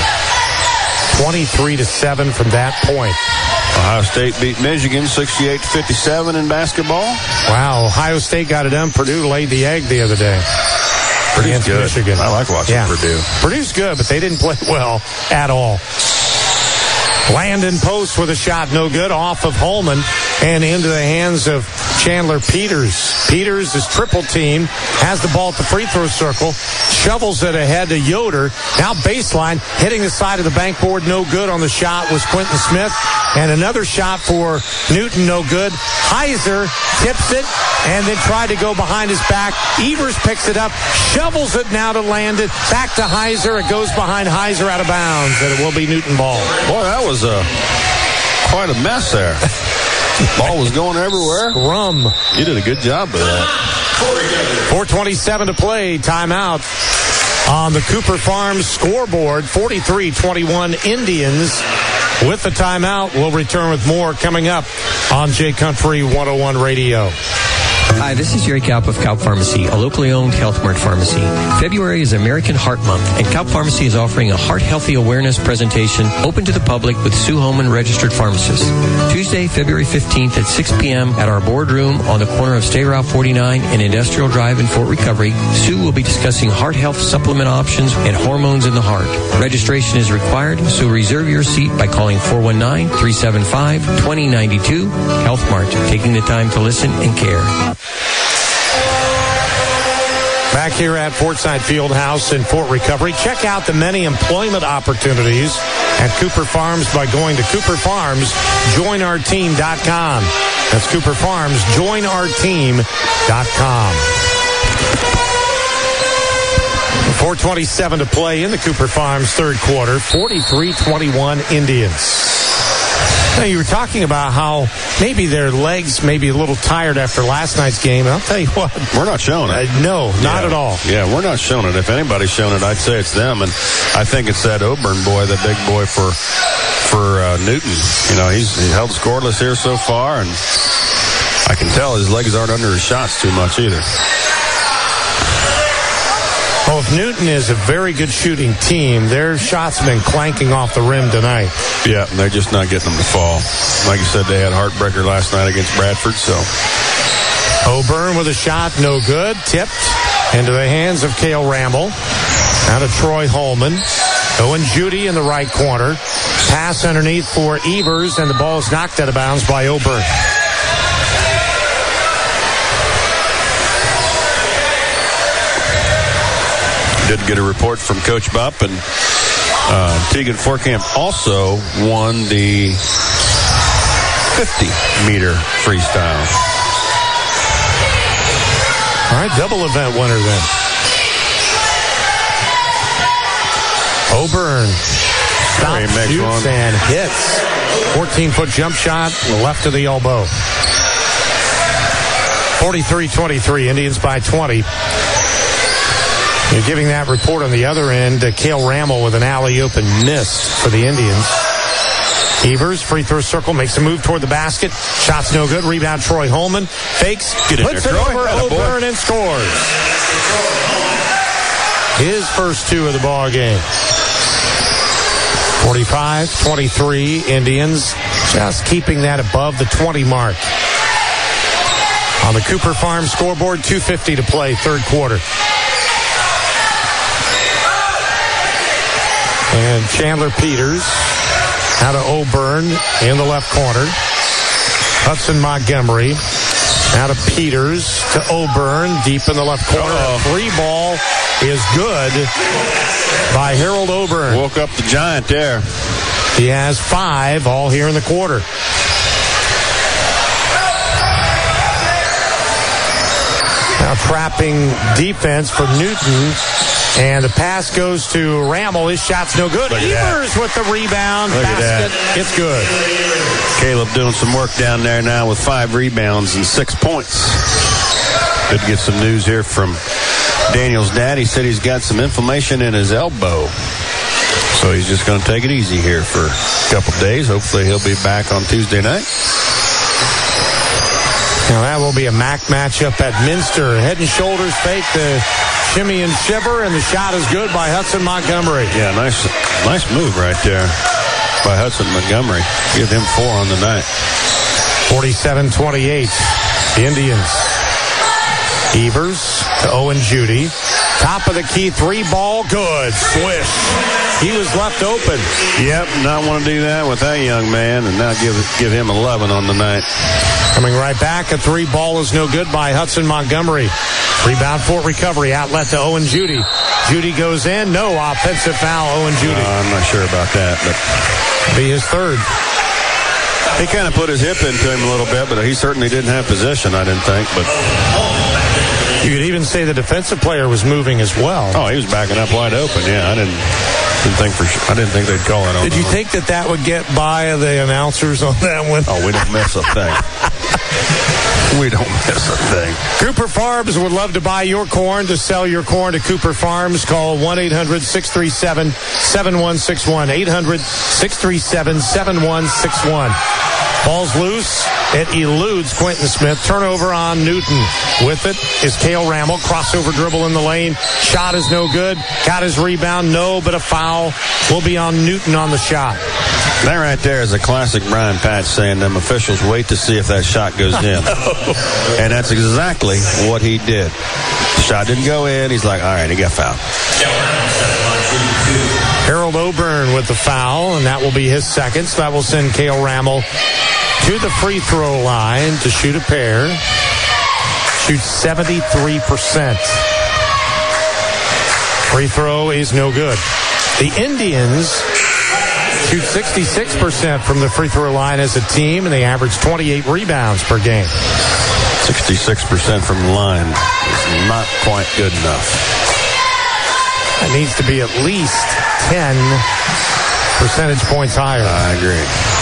23-7 from that point. Ohio State beat Michigan 68-57 in basketball. Wow, Ohio State got it done. Purdue laid the egg the other day. Purdue's good. Michigan. I like watching Purdue. Purdue's good, but they didn't play well at all. Landon Post with a shot, no good, off of Holman and into the hands of Chandler Peters. Peters is triple team, has the ball at the free throw circle, shovels it ahead to Yoder. Now baseline, hitting the side of the bank board, no good on the shot was Quentin Smith. And another shot for Newton, no good. Heiser tips it and then tried to go behind his back. Evers picks it up, shovels it now to Landon. Back to Heiser. It goes behind Heiser out of bounds, and it will be Newton ball. Boy, that was quite a mess there. Ball was going everywhere. Scrum. You did a good job of that. 4:27 to play. Timeout on the Cooper Farms scoreboard. 43-21 Indians. With the timeout, we'll return with more coming up on J Country 101 Radio. Hi, this is Jerry Kaup of Kaup Pharmacy, a locally owned Health Mart pharmacy. February is American Heart Month, and Kaup Pharmacy is offering a heart healthy awareness presentation open to the public with Sue Holman, registered pharmacist. Tuesday, February 15th at 6 p.m. at our boardroom on the corner of State Route 49 and Industrial Drive in Fort Recovery. Sue will be discussing heart health supplement options and hormones in the heart. Registration is required, so reserve your seat by calling 419-375-2092. Health Mart, taking the time to listen and care. Back here at Fortside Fieldhouse in Fort Recovery, check out the many employment opportunities at Cooper Farms by going to CooperFarmsJoinOurTeam.com. That's Cooper Farms, JoinOurTeam.com. 4:27 to play in the Cooper Farms third quarter. 43-21 Indians. Now, you were talking about how maybe their legs may be a little tired after last night's game. I'll tell you what. We're not showing it. No, not at all. Yeah, we're not showing it. If anybody's showing it, I'd say it's them. And I think it's that Oburn boy, the big boy for Newton. You know, he's held scoreless here so far, and I can tell his legs aren't under his shots too much either. Well, if Newton is a very good shooting team, their shots have been clanking off the rim tonight. Yeah, they're just not getting them to fall. Like you said, they had a heartbreaker last night against Bradford, so. Oburn with a shot, no good. Tipped into the hands of Cale Ramble. Now to Troy Holman. Owen Judy in the right corner. Pass underneath for Evers, and the ball is knocked out of bounds by Oburn. Did get a report from Coach Bupp, and Tegan Forkamp also won the 50-meter freestyle. All right, double event winner then. Oburn stops, shoots, and hits. 14-foot jump shot, left to the elbow. 43-23, Indians by 20. You're giving that report on the other end. Cale Ramel with an alley-oop and missed for the Indians. Evers, free throw circle, makes a move toward the basket. Shot's no good. Rebound, Troy Holman. Fakes, puts it over Oburn and scores. His first two of the ball game. 45-23, Indians just keeping that above the 20 mark. On the Cooper Farms scoreboard, 2:50 to play, third quarter. And Chandler Peters out of Oburn in the left corner. Hudson Montgomery out of Peters to Oburn deep in the left corner. Free ball is good by Harold Oburn. Woke up the Giant there. He has 5 all here in the quarter. Now trapping defense for Newton. And the pass goes to Ramel. His shot's no good. Evers with the rebound. Basket. It's good. Caleb doing some work down there now with 5 rebounds and 6 points. Good to get some news here from Daniel's dad. He said he's got some inflammation in his elbow. So he's just going to take it easy here for a couple days. Hopefully he'll be back on Tuesday night. Now that will be a MAC matchup at Minster. Head and shoulders fake the shimmy and shiver, and the shot is good by Hudson Montgomery. Yeah, nice move right there by Hudson Montgomery. Give him 4 on the night. 47-28, the Indians. Evers to Owen Judy. Top of the key, 3-ball, good. Swish. He was left open. Yep, not want to do that with that young man, and now give him 11 on the night. Coming right back, a three ball is no good by Hudson Montgomery. Rebound Fort Recovery, outlet to Owen Judy. Judy goes in, no offensive foul, Owen Judy. I'm not sure about that, but be his third. He kind of put his hip into him a little bit, but he certainly didn't have possession, I didn't think. But you could even say the defensive player was moving as well. Oh, he was backing up wide open. Yeah, I didn't think they'd call it on. Did you think that would get by the announcers on that one? Oh, we don't miss a thing. We don't miss a thing. Cooper Farms would love to buy your corn. To sell your corn to Cooper Farms, call 1-800-637-7161. 800-637-7161. Ball's loose. It eludes Quentin Smith. Turnover on Newton. With it is Cale Rammel. Crossover dribble in the lane. Shot is no good. Got his rebound. No, but a foul will be on Newton on the shot. That right there is a classic Brian Patch saying them officials wait to see if that shot goes in. And that's exactly what he did. The shot didn't go in. He's like, all right, he got fouled. Harold O'Byrne with the foul, and that will be his second. So that will send Cale Rammel to the free throw line to shoot a pair. Shoots 73%. Free throw is no good. The Indians shoot 66% from the free throw line as a team, and they average 28 rebounds per game. 66% from the line is not quite good enough. It needs to be at least 10 percentage points higher. I agree.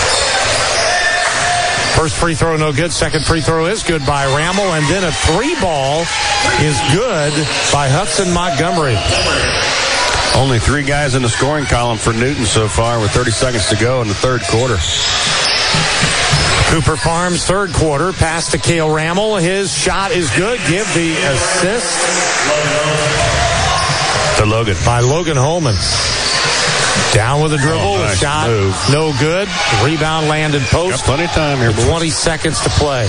First free throw, no good. Second free throw is good by Rammel. And then a three ball is good by Hudson Montgomery. Only three guys in the scoring column for Newton so far with 30 seconds to go in the third quarter. Cooper Farms, third quarter. Pass to Cale Rammel. His shot is good. Give the assist to Logan. By Logan Holman. Down with a dribble. Nice shot move. No good. Rebound landed post. Got plenty of time here. 20 seconds to play.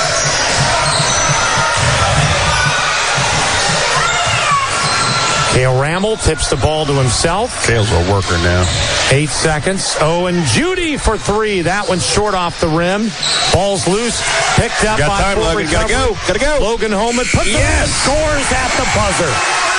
Cale Rammel tips the ball to himself. Cale's a worker now. 8 seconds. Owen Judy for three. That one's short off the rim. Ball's loose. Picked up by time, Logan. Gotta go. Gotta go. Logan Holman puts it in. Scores at the buzzer.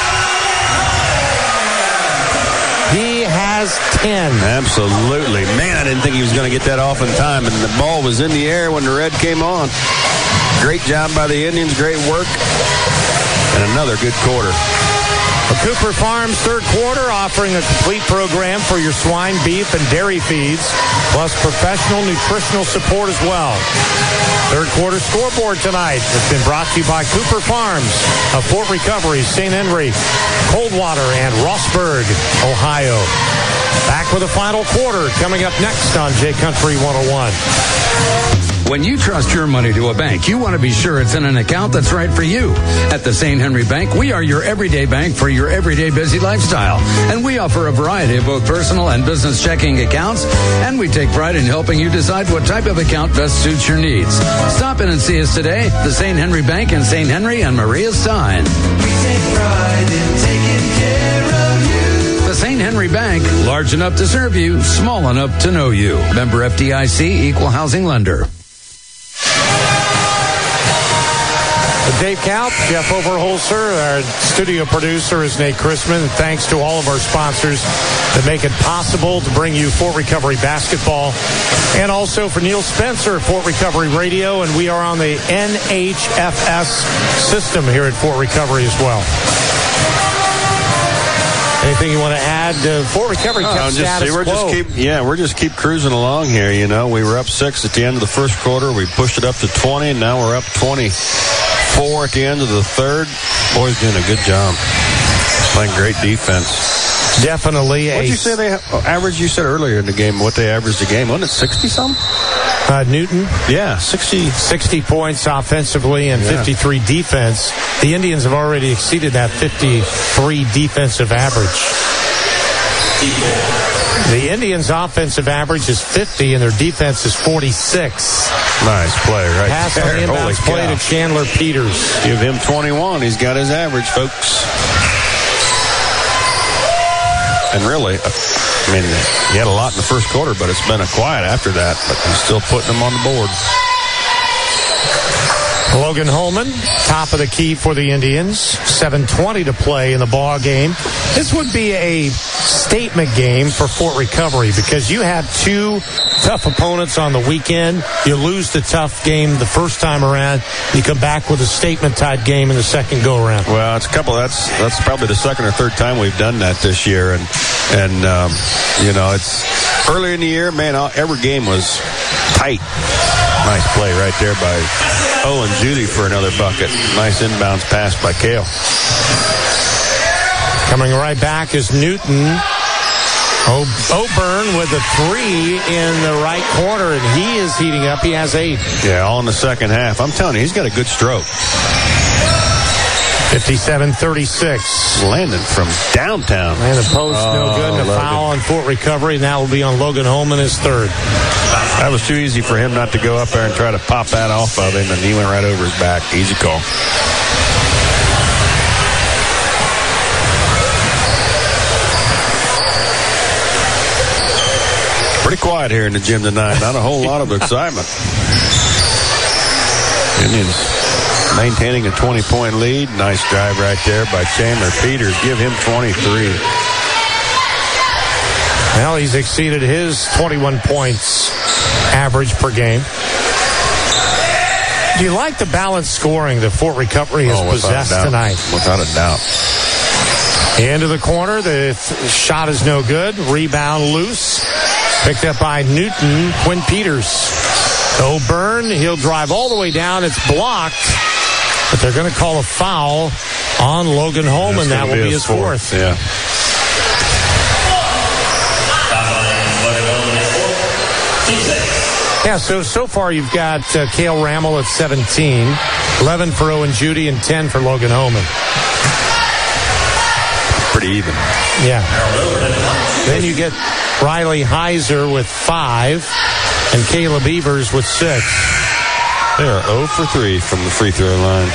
He has 10. Absolutely. Man, I didn't think he was going to get that off in time. And the ball was in the air when the red came on. Great job by the Indians. Great work. And another good quarter. Cooper Farms third quarter offering a complete program for your swine, beef, and dairy feeds, plus professional nutritional support as well. Third quarter scoreboard tonight has been brought to you by Cooper Farms of Fort Recovery, St. Henry, Coldwater, and Rossburg, Ohio. Back with the final quarter coming up next on J Country 101. When you trust your money to a bank, you want to be sure it's in an account that's right for you. At the St. Henry Bank, we are your everyday bank for your everyday busy lifestyle. And we offer a variety of both personal and business checking accounts. And we take pride in helping you decide what type of account best suits your needs. Stop in and see us today. The St. Henry Bank in St. Henry and Maria Stein. We take pride in taking care of you. The St. Henry Bank, large enough to serve you, small enough to know you. Member FDIC, Equal Housing Lender. Dave Kaup, Jeff Overholser, our studio producer is Nate Chrisman. And thanks to all of our sponsors that make it possible to bring you Fort Recovery basketball. And also for Neil Spencer, Fort Recovery Radio. And we are on the NHFS system here at Fort Recovery as well. Anything you want to add? Fort Recovery kept status quo. We're just keep cruising along here. You know, we were up 6 at the end of the first quarter. We pushed it up to 20, and now we're up 24 at the end of the third. Boys doing a good job. Playing great defense. Definitely. What did you say they averaged? You said earlier in the game what they averaged a game. Wasn't it 60-something? Newton? Yeah, 60 points offensively and 53 defense. The Indians have already exceeded that 53 defensive average. The Indians' offensive average is 50 and their defense is 46. Nice play right Pass there. on the inbounds play to Chandler Peters. Give him 21. He's got his average, folks. And really, I mean, he had a lot in the first quarter, but it's been a quiet after that. But he's still putting them on the board. Logan Holman, top of the key for the Indians. 7:20 to play in the ball game. This would be a statement game for Fort Recovery because you have two tough opponents on the weekend. You lose the tough game the first time around. You come back with a statement-type game in the second go-around. Well, it's a couple. That's probably the second or third time we've done that this year, and it's early in the year. Man, every game was tight. Nice play right there by Owen Judy for another bucket. Nice inbounds pass by Cale. Coming right back is Newton. O'Byrne with a three in the right corner, and he is heating up. He has 8. Yeah, all in the second half. I'm telling you, he's got a good stroke. 57-36. Landon from downtown. And the post, no good. And a foul on Fort Recovery, and that will be on Logan Holman, his third. That was too easy for him not to go up there and try to pop that off of him, and he went right over his back. Easy call. Pretty quiet here in the gym tonight. Not a whole lot of excitement. Indians maintaining a 20-point lead. Nice drive right there by Chandler Peters. Give him 23. Well, he's exceeded his 21 points average per game. Do you like the balanced scoring that Fort Recovery has possessed tonight? Without a doubt. Into the corner. The shot is no good. Rebound loose. Picked up by Newton. Quinn Peters. O'Byrne, he'll drive all the way down. It's blocked. But they're going to call a foul on Logan Holman. That will be his fourth. Yeah. Yeah, so far you've got Cale Rammel at 17, 11 for Owen Judy, and 10 for Logan Holman. Pretty even. Yeah. Then you get Riley Heiser with 5 and Caleb Evers with 6. They are 0 for 3 from the free throw line.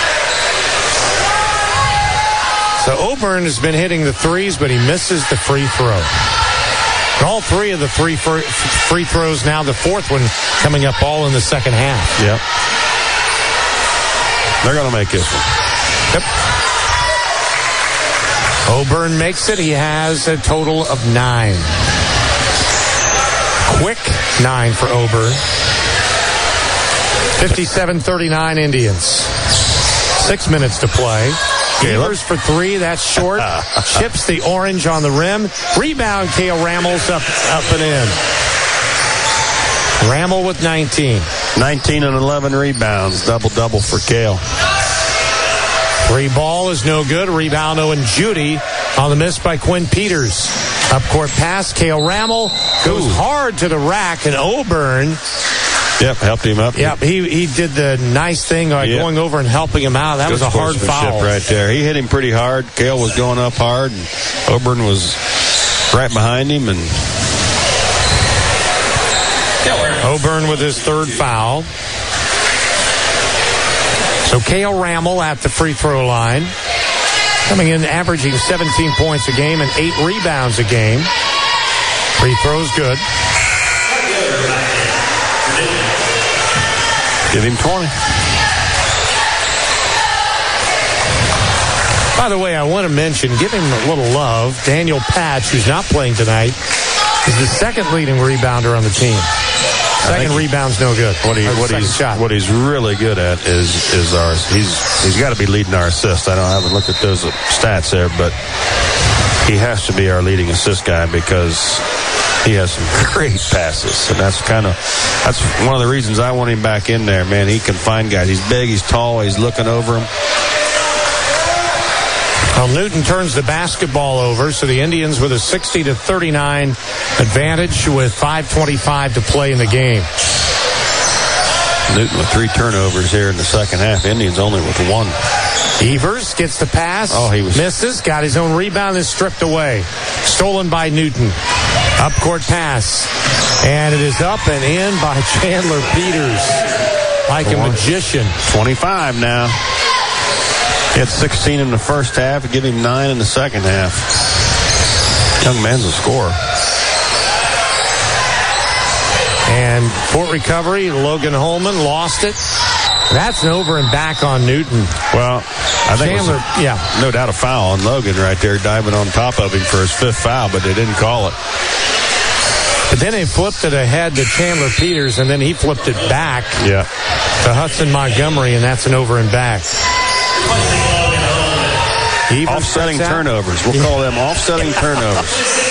So O'Byrne has been hitting the threes, but he misses the free throw. All 3 of the free throws now, the fourth one coming up all in the second half. Yep. They're going to make this one. Yep. O'Byrne makes it. He has a total of 9. Quick 9 for O'Byrne. 57-39 Indians. 6 minutes to play. Evers for 3, that's short. Chips the orange on the rim. Rebound, Cale Rammel's up and in. Rammel with 19. 19 and 11 rebounds. Double-double for Cale. 3 ball is no good. Rebound Owen Judy on the miss by Quinn Peters. Up-court pass. Cale Rammel goes hard to the rack, and O'Byrne. Yep, helped him up. Yep, he did the nice thing going over and helping him out. That was a hard foul. Right there. He hit him pretty hard. Cale was going up hard, and O'Byrne was right behind him. And O'Byrne with his third foul. So Cale Rammel at the free throw line. Coming in averaging 17 points a game and 8 rebounds a game. Free throws good. Give him 20. By the way, I want to mention, give him a little love. Daniel Patch, who's not playing tonight, is the second leading rebounder on the team. Second rebound's no good. What he's really good at is he's got to be leading our assists. I haven't looked at those stats there, but he has to be our leading assist guy because he has some great passes, and that's one of the reasons I want him back in there. Man, he can find guys. He's big, he's tall, he's looking over them. Well, Newton turns the basketball over, so the Indians with a 60-39 advantage with 5:25 to play in the game. Newton with 3 turnovers here in the second half. Indians only with 1. Evers gets the pass. Misses. Got his own rebound and stripped away. Stolen by Newton. Up-court pass. And it is up and in by Chandler Peters. Like a magician. 25 now. He had 16 in the first half. Give him 9 in the second half. Young man's a scorer. And Fort Recovery, Logan Holman lost it. That's an over and back on Newton. Well, I think Chandler, no doubt a foul on Logan right there, diving on top of him for his 5th foul, but they didn't call it. But then they flipped it ahead to Chandler Peters, and then he flipped it back to Hudson Montgomery, and that's an over and back. Offsetting turnovers. We'll call them offsetting turnovers.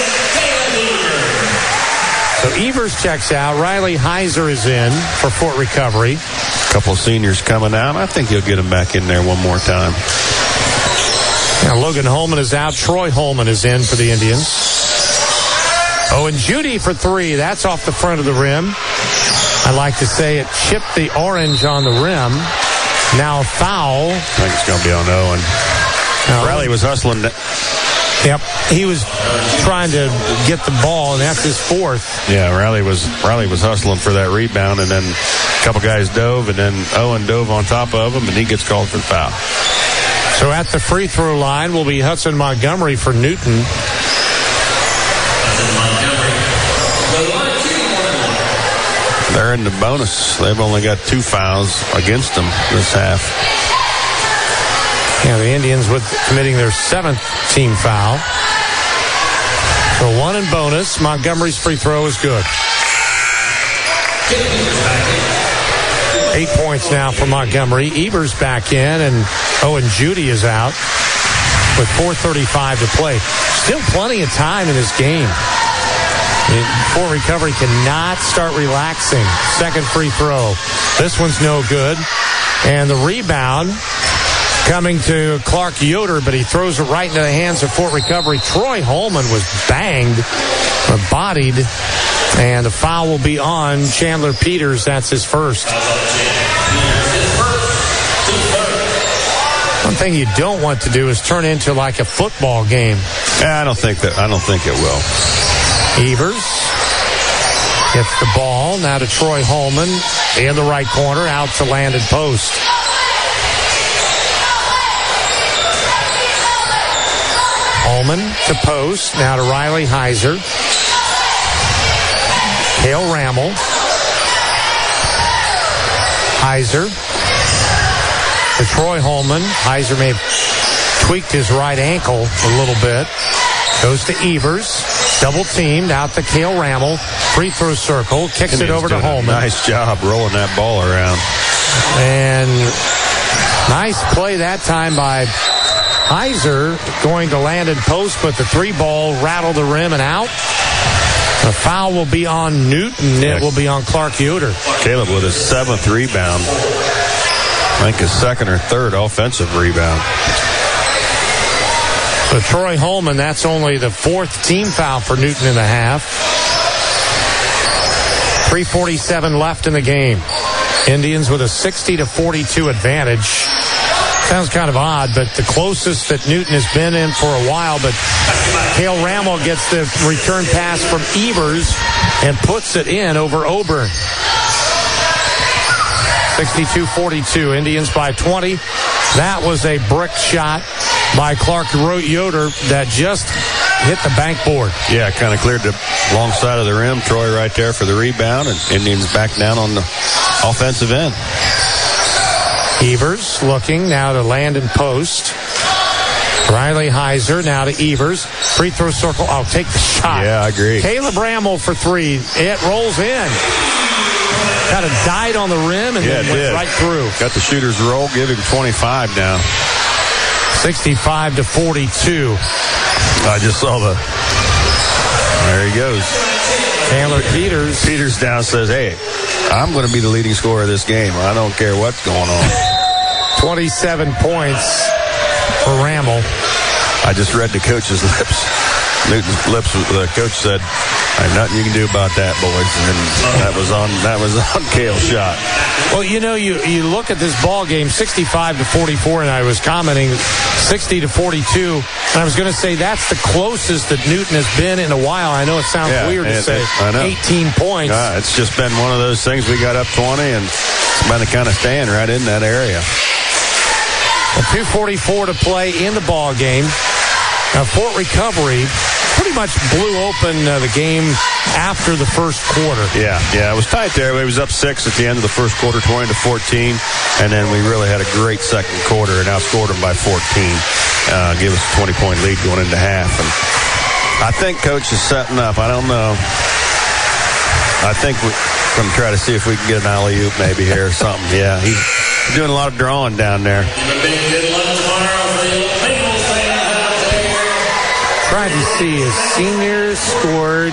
So Evers checks out. Riley Heiser is in for Fort Recovery. A couple of seniors coming out. I think he'll get him back in there one more time. Now Logan Holman is out. Troy Holman is in for the Indians. Owen Judy for 3. That's off the front of the rim. I like to say it chipped the orange on the rim. Now a foul. I think it's going to be on Owen. Riley was hustling. Yep, he was trying to get the ball, and that's his 4th. Yeah, Riley was hustling for that rebound, and then a couple guys dove, and then Owen dove on top of him, and he gets called for the foul. So at the free throw line will be Hudson Montgomery for Newton. They're in the bonus. They've only got 2 fouls against them this half. Yeah, the Indians with committing their 7th team foul. So 1 in bonus. Montgomery's free throw is good. 8 points now for Montgomery. Evers back in, and Owen Judy is out with 4:35 to play. Still plenty of time in this game. Fort Recovery cannot start relaxing. Second free throw. This one's no good. And the rebound coming to Clark Yoder, but he throws it right into the hands of Fort Recovery. Troy Holman was banged, or bodied, and the foul will be on Chandler Peters. That's his first. One thing you don't want to do is turn into like a football game. Yeah, I don't think it will. Evers gets the ball now to Troy Holman in the right corner, out to Landon Post. Holman to Post, now to Riley Heiser. Cale Rammel. Heiser to Troy Holman. Heiser may have tweaked his right ankle a little bit. Goes to Evers. Double teamed out to Cale Rammel. Free throw circle. Kicks it over to Holman. Nice job rolling that ball around. And nice play that time by Heiser, going to Landon Post, but the 3 ball rattled the rim and out. The foul will be on Newton. It will be on Clark Yoder. Caleb with his 7th rebound. I think his 2nd or 3rd offensive rebound. So Troy Holman, that's only the 4th team foul for Newton in the half. 3:47 left in the game. Indians with a 60-42 advantage. Sounds kind of odd, but the closest that Newton has been in for a while. But Cale Rammel gets the return pass from Evers and puts it in over Auburn. 62-42, Indians by 20. That was a brick shot by Clark Yoder that just hit the backboard. Yeah, kind of cleared the long side of the rim. Troy right there for the rebound, and Indians back down on the offensive end. Evers looking now to Landon Post. Riley Heiser now to Evers. Free throw circle. I'll take the shot. Yeah, I agree. Caleb Rammel for 3. It rolls in. Kind of died on the rim and then went right through. Got the shooter's roll. Give him 25 now. 65-42. I just saw the... There he goes. Chandler Peters. Peters down says, hey, I'm going to be the leading scorer of this game. I don't care what's going on. 27 points for Rammel. I just read the coach's lips. Newton's lips. The coach said, "There's nothing you can do about that, boys." And that was on Cale's shot. Well, you know, you look at this ball game, 65-44, and I was commenting 60-42, and I was going to say that's the closest that Newton has been in a while. I know it sounds weird to say 18 points. It's just been one of those things. We got up 20, and it's been kind of staying right in that area. Well, 2:44 to play in the ball game. Now, Fort Recovery pretty much blew open the game after the first quarter. Yeah, it was tight there. It was up 6 at the end of the first quarter, 20-14, and then we really had a great second quarter and outscored them by 14. Give us a 20-point lead going into half. And I think Coach is setting up. I don't know. I think we're going to try to see if we can get an alley-oop maybe here or something. Yeah, he's doing a lot of drawing down there. Trying to see his seniors scored.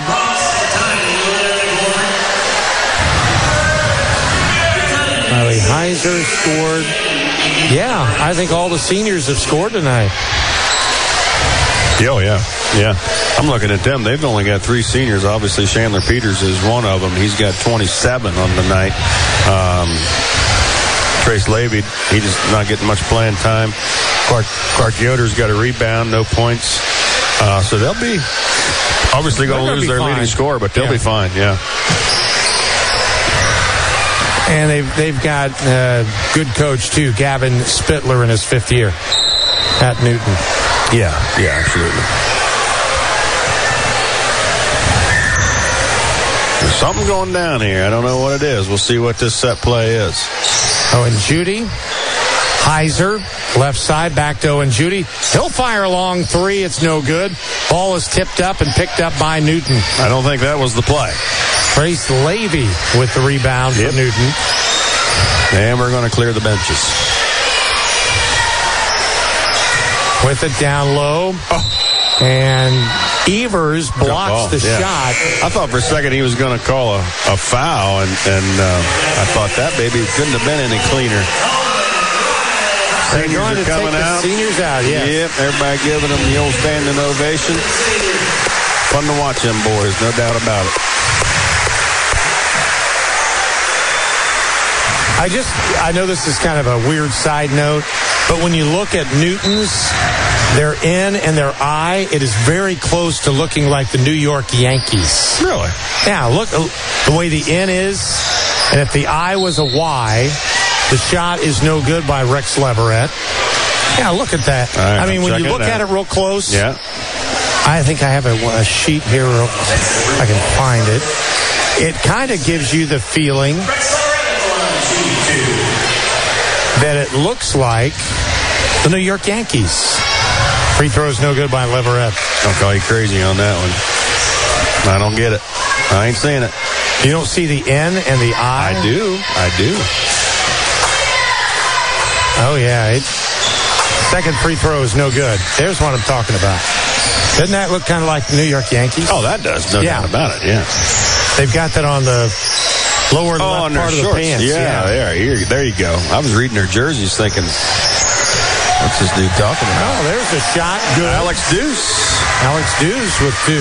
Riley Heiser scored. Yeah, I think all the seniors have scored tonight. Oh, yeah. I'm looking at them. They've only got 3 seniors. Obviously, Chandler Peters is one of them. He's got 27 on the night. Trace Levy, he's just not getting much playing time. Clark Yoder's got a rebound, no points. So they'll be obviously going to lose their leading scorer, but they'll be fine, yeah. And they've got a good coach, too, Gavin Spittler in his 5th year at Newton. Yeah, absolutely. There's something going down here. I don't know what it is. We'll see what this set play is. Owen Judy, Heiser, left side, back to Owen Judy. He'll fire a long 3. It's no good. Ball is tipped up and picked up by Newton. I don't think that was the play. Trace Levy with the rebound for Newton. And we're going to clear the benches. With it down low. And Evers blocks the shot. I thought for a second he was going to call a foul, and I thought that maybe couldn't have been any cleaner. Seniors are coming out. Seniors out, yeah. Yep, everybody giving them the old standing ovation. Fun to watch them boys, no doubt about it. I know this is kind of a weird side note, but when you look at Newton's, their N and their I, it is very close to looking like the New York Yankees. Really? Yeah, look, the way the N is, and if the I was a Y, the shot is no good by Rex Leverett. Yeah, look at that. Right, I mean, when you look at it real close, I think I have a sheet here. I can find it. It kind of gives you the feeling that it looks like the New York Yankees. Free throws no good by Leverett. Don't call you crazy on that one. I don't get it. I ain't seeing it. You don't see the N and the I? I do. Oh, yeah. Second free throw is no good. There's what I'm talking about. Doesn't that look kind of like the New York Yankees? Oh, that does. No doubt about it, yeah. They've got that on the lower left part of the pants. Yeah, there you go. I was reading their jerseys thinking, what's this dude talking about? Oh, there's a shot. Good. Alex Deuce. Alex Deuce with 2.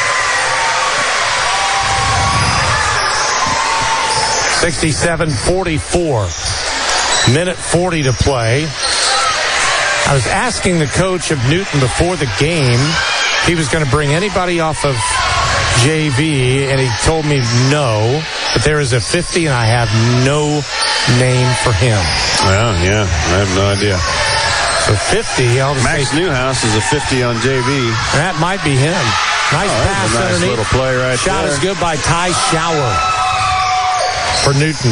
(67-44). Minute 40 to play. I was asking the coach of Newton before the game if he was going to bring anybody off of JV, and he told me no, but there is a 50, and I have no name for him. Well, yeah, I have no idea. So 50, I'll just Max Newhouse is a 50 on JV. That might be him. Nice pass nice underneath. Little play right Shot there. is good by Ty Shower for Newton.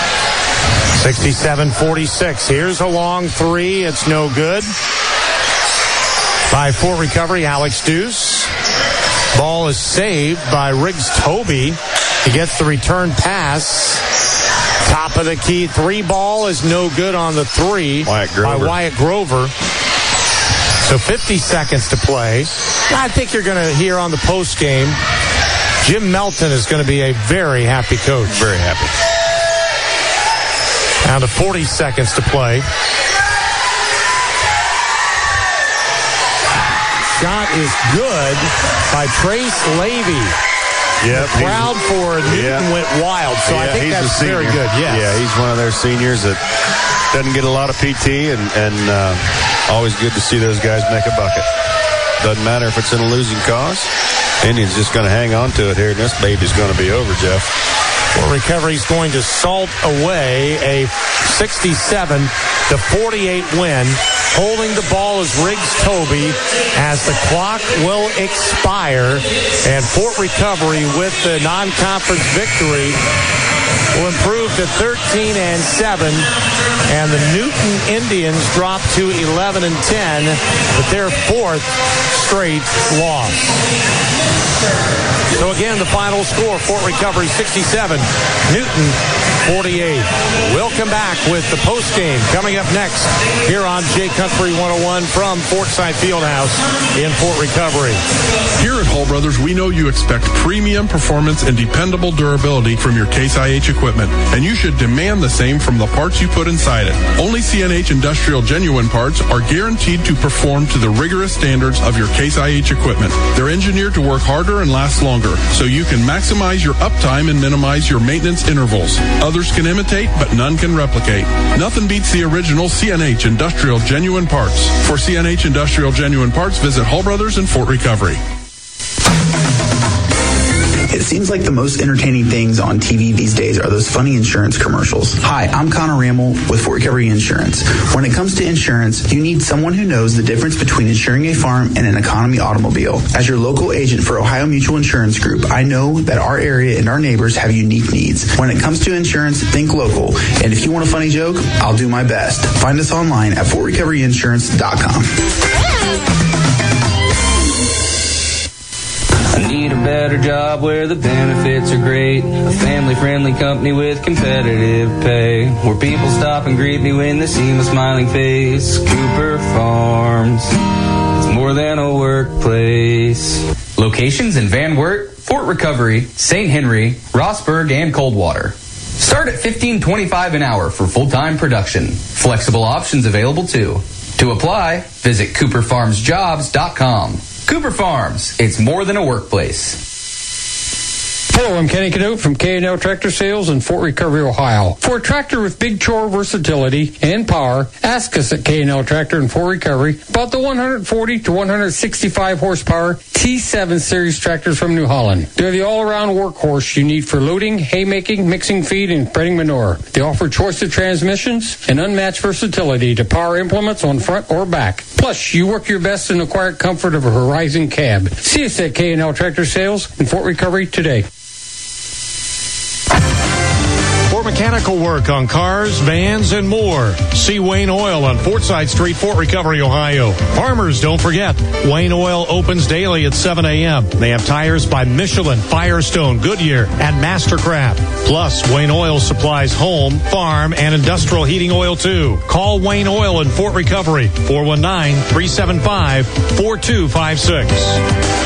67-46. Here's a long 3. It's no good. By Fort Recovery, Alex Deuce. Ball is saved by Riggs Toby. He gets the return pass. Top of the key. 3 ball is no good on the 3 by Wyatt Grover. So 50 seconds to play. I think you're going to hear on the post game, Jim Melton is going to be a very happy coach. Very happy. Down to 40 seconds to play. Shot is good by Trace Levy. Yep, the crowd for Newton went wild, so I think that's very good. Yes. Yeah, he's one of their seniors that doesn't get a lot of PT, and always good to see those guys make a bucket. Doesn't matter if it's in a losing cause. Indians just going to hang on to it here, and this baby's going to be over, Jeff. Fort Recovery's going to salt away a 67-48 win. Holding the ball is Riggs Toby as the clock will expire, and Fort Recovery with the non-conference victory will improve to 13-7, and the Newton Indians drop to 11-10, but their fourth straight loss. So again, the final score, Fort Recovery 67, Newton 48. We'll come back with the postgame coming up next here on J Country 101 from Fortside Fieldhouse in Fort Recovery. Here at Hull Brothers, we know you expect premium performance and dependable durability from your Case IH equipment, and you should demand the same from the parts you put inside it. Only CNH Industrial Genuine parts are guaranteed to perform to the rigorous standards of your Case IH equipment. They're engineered to work harder and last longer, so you can maximize your uptime and minimize your maintenance intervals. Others can imitate, but none can replicate. Nothing beats the original CNH Industrial Genuine parts. For CNH Industrial Genuine parts, visit Hull Brothers in Fort Recovery. It seems like the most entertaining things on TV these days are those funny insurance commercials. Hi, I'm Connor Rammel with Fort Recovery Insurance. When it comes to insurance, you need someone who knows the difference between insuring a farm and an economy automobile. As your local agent for Ohio Mutual Insurance Group, I know that our area and our neighbors have unique needs. When it comes to insurance, think local. And if you want a funny joke, I'll do my best. Find us online at fortrecoveryinsurance.com. I need a better job where the benefits are great. A family-friendly company with competitive pay. Where people stop and greet me when they see my smiling face. Cooper Farms. It's more than a workplace. Locations in Van Wert, Fort Recovery, St. Henry, Rossburg, and Coldwater. Start at $15.25 an hour for full-time production. Flexible options available too. To apply, visit CooperFarmsJobs.com. Cooper Farms, it's more than a workplace. Hello, I'm Kenny Cadote from K&L Tractor Sales in Fort Recovery, Ohio. For a tractor with big chore versatility and power, ask us at K&L Tractor in Fort Recovery about the 140 to 165 horsepower T7 series tractors from New Holland. They're the all-around workhorse you need for loading, haymaking, mixing feed, and spreading manure. They offer choice of transmissions and unmatched versatility to power implements on front or back. Plus, you work your best in the quiet comfort of a Horizon cab. See us at K&L Tractor Sales in Fort Recovery today. For mechanical work on cars, vans, and more, see Wayne Oil on Fortside Street, Fort Recovery, Ohio. Farmers, don't forget, Wayne Oil opens daily at 7 a.m. They have tires by Michelin, Firestone, Goodyear, and Mastercraft. Plus, Wayne Oil supplies home, farm, and industrial heating oil, too. Call Wayne Oil in Fort Recovery, 419-375-4256.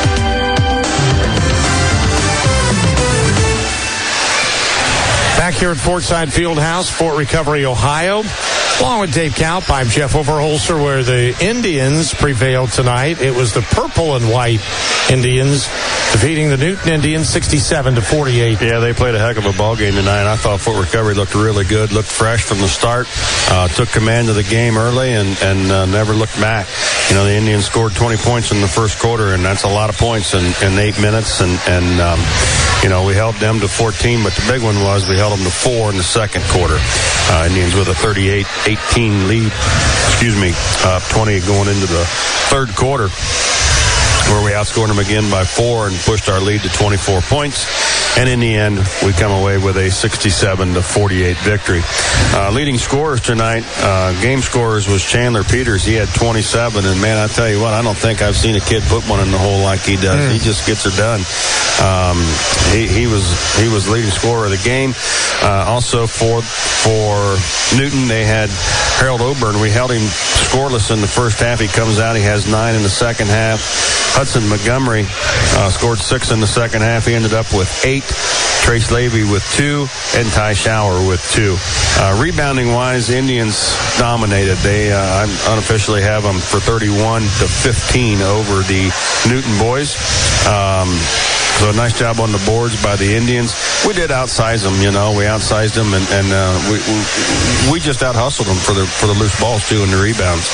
Back here at Fortside Fieldhouse, Fort Recovery, Ohio. Along with Dave Kaup, I'm Jeff Overholser, where the Indians prevailed tonight. It was the purple and white Indians defeating the Newton Indians 67-48. Yeah, they played a heck of a ball game tonight. I thought Fort Recovery looked really good, looked fresh from the start, took command of the game early, and never looked back. You know, the Indians scored 20 points in the first quarter, and that's a lot of points in 8 minutes, and you know, we held them to 14, but the big one was we held them to 4 in the second quarter. Indians with a 38-18 lead, 20 going into the third quarter, where we outscored them again by 4 and pushed our lead to 24 points. And in the end, we come away with a 67-48 victory. Leading scorers tonight, game scorers, was Chandler Peters. He had 27, and man, I tell you what, I don't think I've seen a kid put one in the hole like he does. He just gets it done. He was leading scorer of the game. Also for Newton, they had Harold Oburn. We held him scoreless in the first half. He comes out, he has 9 in the second half. Hudson Montgomery scored 6 in the second half. He ended up with 8. Trace Levy with 2, and Ty Shower with 2. Rebounding-wise, Indians dominated. They unofficially have them for 31-15 over the Newton boys. So a nice job on the boards by the Indians. We did outsize them, you know. We outsized them, and we just out-hustled them for the loose balls, too, and the rebounds.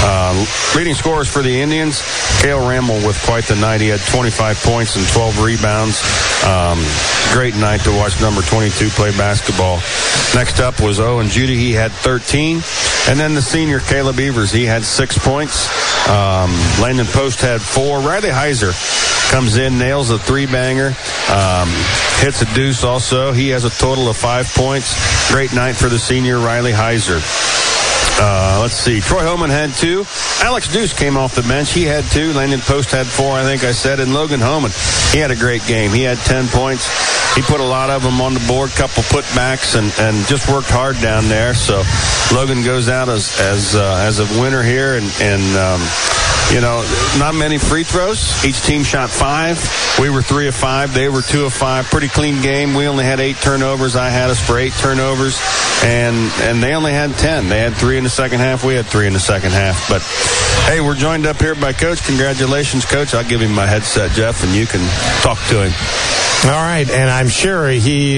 Leading scorers for the Indians, Cale Ramel with quite the night. He had 25 points and 12 rebounds. Great night to watch number 22 play basketball. Next up was Owen Judy. He had 13. And then the senior, Caleb Evers, he had 6 points. Landon Post had 4. Riley Heiser comes in, nails a 3-banger, hits a deuce also. He has a total of 5 points. Great night for the senior, Riley Heiser. Let's see. Troy Homan had 2. Alex Deuce came off the bench. He had 2. Landon Post had 4, I think I said. And Logan Homan, he had a great game. He had 10 points. He put a lot of them on the board, couple putbacks, and just worked hard down there. So Logan goes out as a winner here, and not many free throws. Each team shot 5. We were 3 of 5. They were 2 of 5. Pretty clean game. We only had 8 turnovers. I had us for 8 turnovers, and they only had 10. They had 3 in the second half. We had 3 in the second half. But hey, we're joined up here by Coach. Congratulations, Coach. I'll give him my headset, Jeff, and you can talk to him. All right, and I'm sure he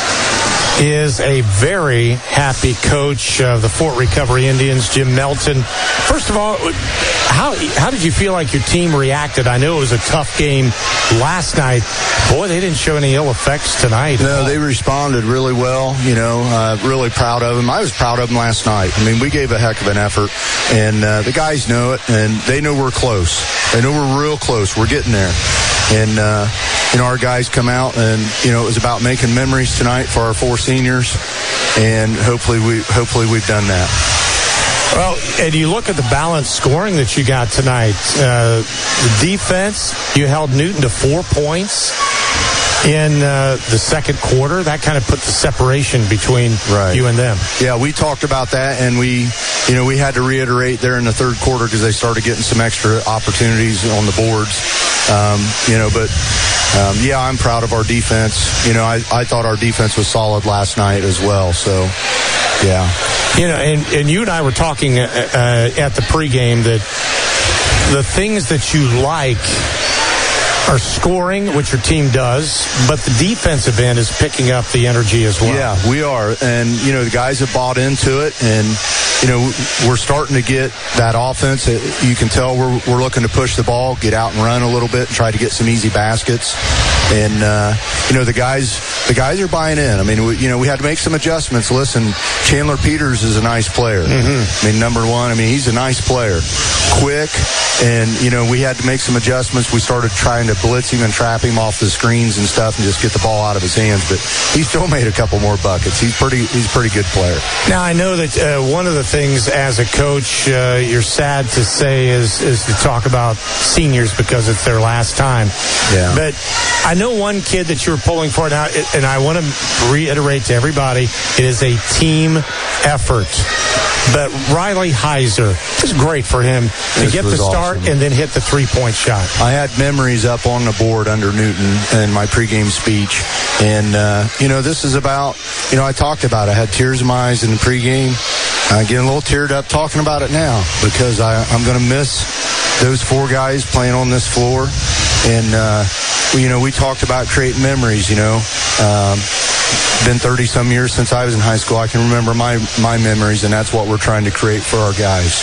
is a very happy coach of the Fort Recovery Indians, Jim Melton. First of all, how did you feel like your team reacted? I know it was a tough game last night. Boy, they didn't show any ill effects tonight. No, they responded really well. Really proud of them. I was proud of them last night. I mean, we gave a heck of an effort, and the guys know it, and they know we're close. They know we're real close. We're getting there. And, our guys come out, and, it was about making memories tonight for our 4 seniors, and hopefully we've done that. Well, and you look at the balanced scoring that you got tonight. The defense, you held Newton to 4 points in the second quarter. That kind of put the separation between you and them. Yeah, we talked about that, and we had to reiterate there in the third quarter because they started getting some extra opportunities on the boards. I'm proud of our defense. I thought our defense was solid last night as well. So, yeah. And you and I were talking at the pregame that the things that you like are scoring, which your team does, but the defensive end is picking up the energy as well. Yeah, we are. And, the guys have bought into it, and, we're starting to get that offense. You can tell we're looking to push the ball, get out and run a little bit, and try to get some easy baskets. And, the guys are buying in. I mean, we had to make some adjustments. Listen, Chandler Peters is a nice player. Mm-hmm. I mean, number 1, he's a nice player. Quick, and, we had to make some adjustments. We started trying to blitz him and trap him off the screens and stuff and just get the ball out of his hands. But he still made a couple more buckets. He's a pretty good player. Now, I know that one of the things as a coach you're sad to say is to talk about seniors because it's their last time. Yeah. But I know one kid that you were pulling for now, and I want to reiterate to everybody, it is a team effort. But Riley Heiser, it was great for him to get the start awesome. And then hit the 3-point shot. I had memories up on the board under Newton in my pregame speech. And, this is about, I talked about it. I had tears in my eyes in the pregame. I'm getting a little teared up talking about it now because I'm going to miss those 4 guys playing on this floor. And, we talked about creating memories, been 30-some years since I was in high school. I can remember my memories, and that's what we're trying to create for our guys.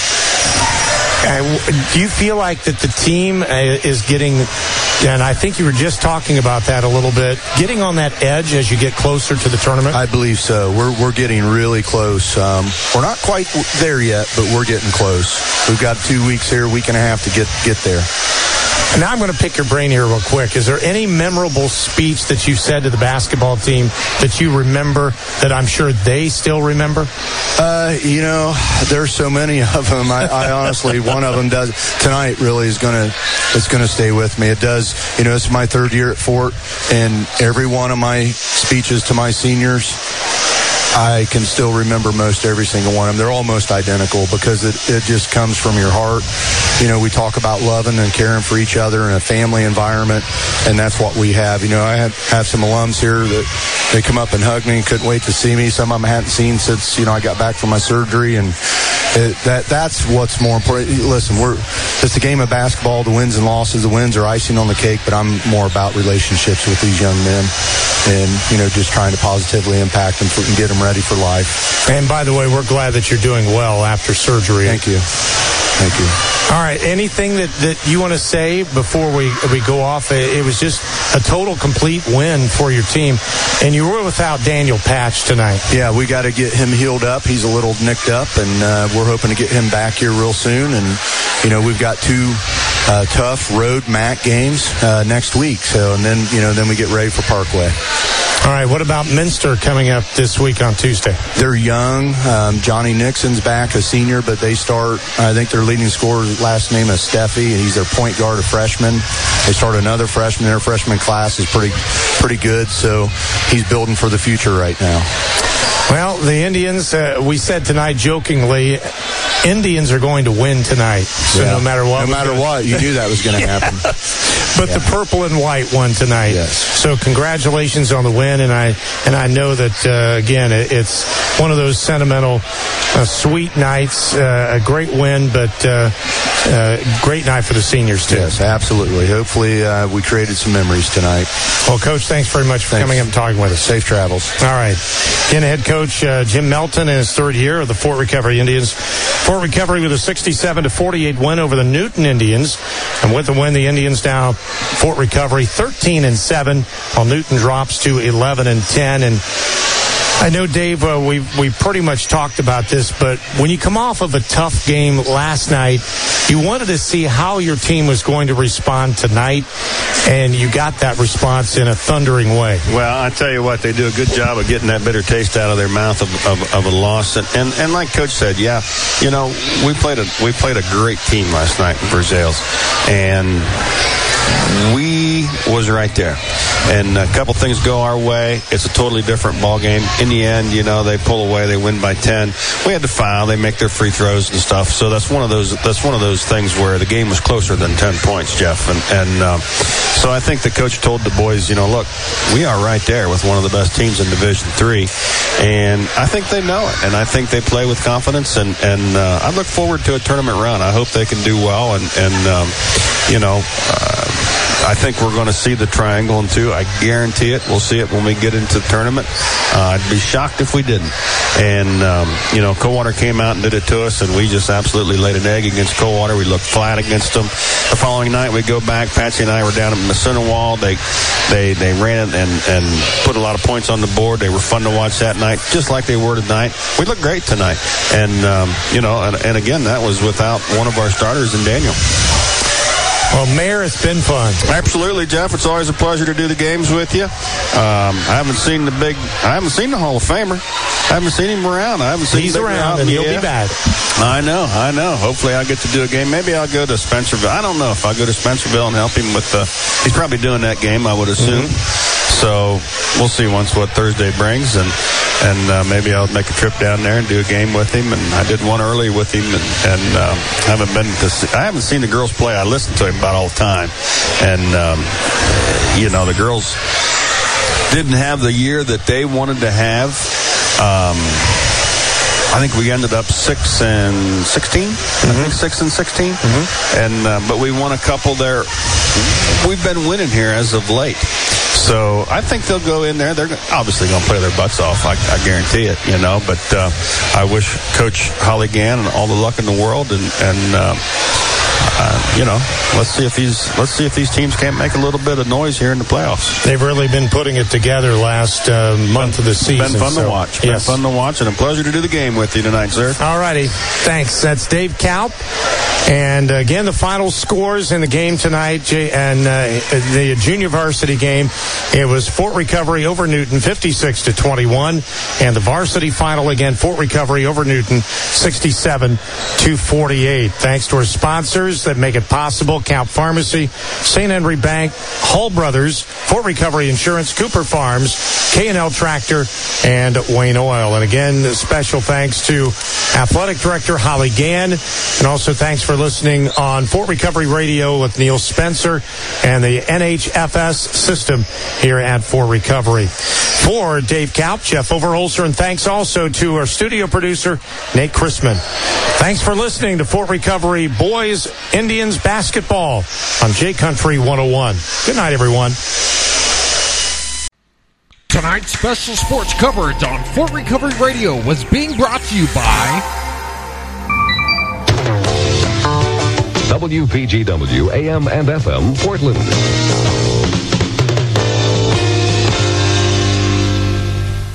Do you feel like that the team is getting, and I think you were just talking about that a little bit, getting on that edge as you get closer to the tournament? I believe so. We're getting really close. We're not quite there yet, but we're getting close. We've got 2 weeks here, a week and a half to get there. Now I'm going to pick your brain here real quick. Is there any memorable speech that you said to the basketball team that you remember that I'm sure they still remember? There's so many of them. I honestly, one of them does tonight really is going to stay with me. It does. It's my 3rd year at Fort, and every one of my speeches to my seniors, I can still remember most every single one of them. They're almost identical because it just comes from your heart. We talk about loving and caring for each other in a family environment, and that's what we have. I have some alums here that they come up and hug me and couldn't wait to see me. Some of them I hadn't seen since, I got back from my surgery, and that's what's more important. Listen, it's a game of basketball, the wins and losses. The wins are icing on the cake, but I'm more about relationships with these young men and, just trying to positively impact them and get them ready for life. And by the way, we're glad that you're doing well after surgery. Thank you. Thank you. All right. Anything that you want to say before we go off? It was just a total complete win for your team, and you were without Daniel Patch tonight. Yeah, we got to get him healed up. He's a little nicked up, and we're hoping to get him back here real soon. And, we've got 2 tough road MAC games next week. So, and then we get ready for Parkway. All right, what about Minster coming up this week on Tuesday? They're young. Johnny Nixon's back, a senior, but they start, I think their leading scorer, last name is Steffi, and he's their point guard, a freshman. They start another freshman. Their freshman class is pretty good, so he's building for the future right now. Well, the Indians, we said tonight jokingly, Indians are going to win tonight. So no matter what. No matter what, you knew that was going to happen. But the purple and white won tonight. Yes. So congratulations on the win, and I know that again it's one of those sentimental, sweet nights. A great win, but great night for the seniors too. Yes, absolutely. Hopefully, we created some memories tonight. Well, Coach, thanks very much for coming up and talking with us. Safe travels. All right. Again, head coach Jim Melton in his 3rd year of the Fort Recovery Indians. Fort Recovery with a 67-48 win over the Newton Indians, and with the win, the Indians now Fort Recovery 13-7, while Newton drops to 11-10. And I know, Dave, we pretty much talked about this, but when you come off of a tough game last night, you wanted to see how your team was going to respond tonight, and you got that response in a thundering way. Well, I tell you what, they do a good job of getting that bitter taste out of their mouth of a loss. And like Coach said, yeah, we played a great team last night in Versailles, and we was right there. And a couple things go our way, it's a totally different ball game. In the end, they pull away, they win by 10. We had to foul, they make their free throws and stuff. So that's one of those things where the game was closer than 10 points, Jeff. And so I think the coach told the boys, look, we are right there with one of the best teams in Division III. And I think they know it, and I think they play with confidence. And I look forward to a tournament run. I hope they can do well. I think we're going to see the triangle in 2. I guarantee it. We'll see it when we get into the tournament. I'd be shocked if we didn't. And, Coldwater came out and did it to us, and we just absolutely laid an egg against Coldwater. We looked flat against them. The following night, we go back. Patsy and I were down at Massinawall. They ran and put a lot of points on the board. They were fun to watch that night, just like they were tonight. We looked great tonight. And, and again, that was without one of our starters in Daniel. Well, Mayor, it's been fun. Absolutely, Jeff. It's always a pleasure to do the games with you. I haven't seen the Hall of Famer. I haven't seen him around. He's around, and he'll be back. I know. Hopefully I'll get to do a game. Maybe I'll go to Spencerville. I don't know if I'll go to Spencerville and help him with he's probably doing that game, I would assume. So we'll see what Thursday brings, and maybe I'll make a trip down there and do a game with him. And I did one early with him, and I haven't seen the girls play. I listen to him about all the time, and the girls didn't have the year that they wanted to have. I think we ended up 6-16. I think 6-16. And but we won a couple there. We've been winning here as of late. So I think they'll go in there. They're obviously going to play their butts off. I guarantee it, But I wish Coach Holly Gann and all the luck in the world. Let's see if these teams can't make a little bit of noise here in the playoffs. They've really been putting it together last month of the season. Been fun to watch. Yes. Been fun to watch, and a pleasure to do the game with you tonight, sir. All righty. Thanks. That's Dave Kaup. And again, the final scores in the game tonight, and the junior varsity game, it was Fort Recovery over Newton, 56-21, and the varsity final again, Fort Recovery over Newton, 67-48. Thanks to our sponsors that make it possible: Kaup Pharmacy, St. Henry Bank, Hull Brothers, Fort Recovery Insurance, Cooper Farms, K&L Tractor, and Wayne Oil. And again, special thanks to Athletic Director Holly Gann, and also thanks for listening on Fort Recovery Radio with Neil Spencer and the NHFS system here at Fort Recovery. For Dave Kaup, Jeff Overholser, and thanks also to our studio producer, Nate Chrisman. Thanks for listening to Fort Recovery Boys Indians Basketball on J Country 101. Good night, everyone. Tonight's special sports coverage on Fort Recovery Radio was being brought to you by WPGW AM and FM Portland.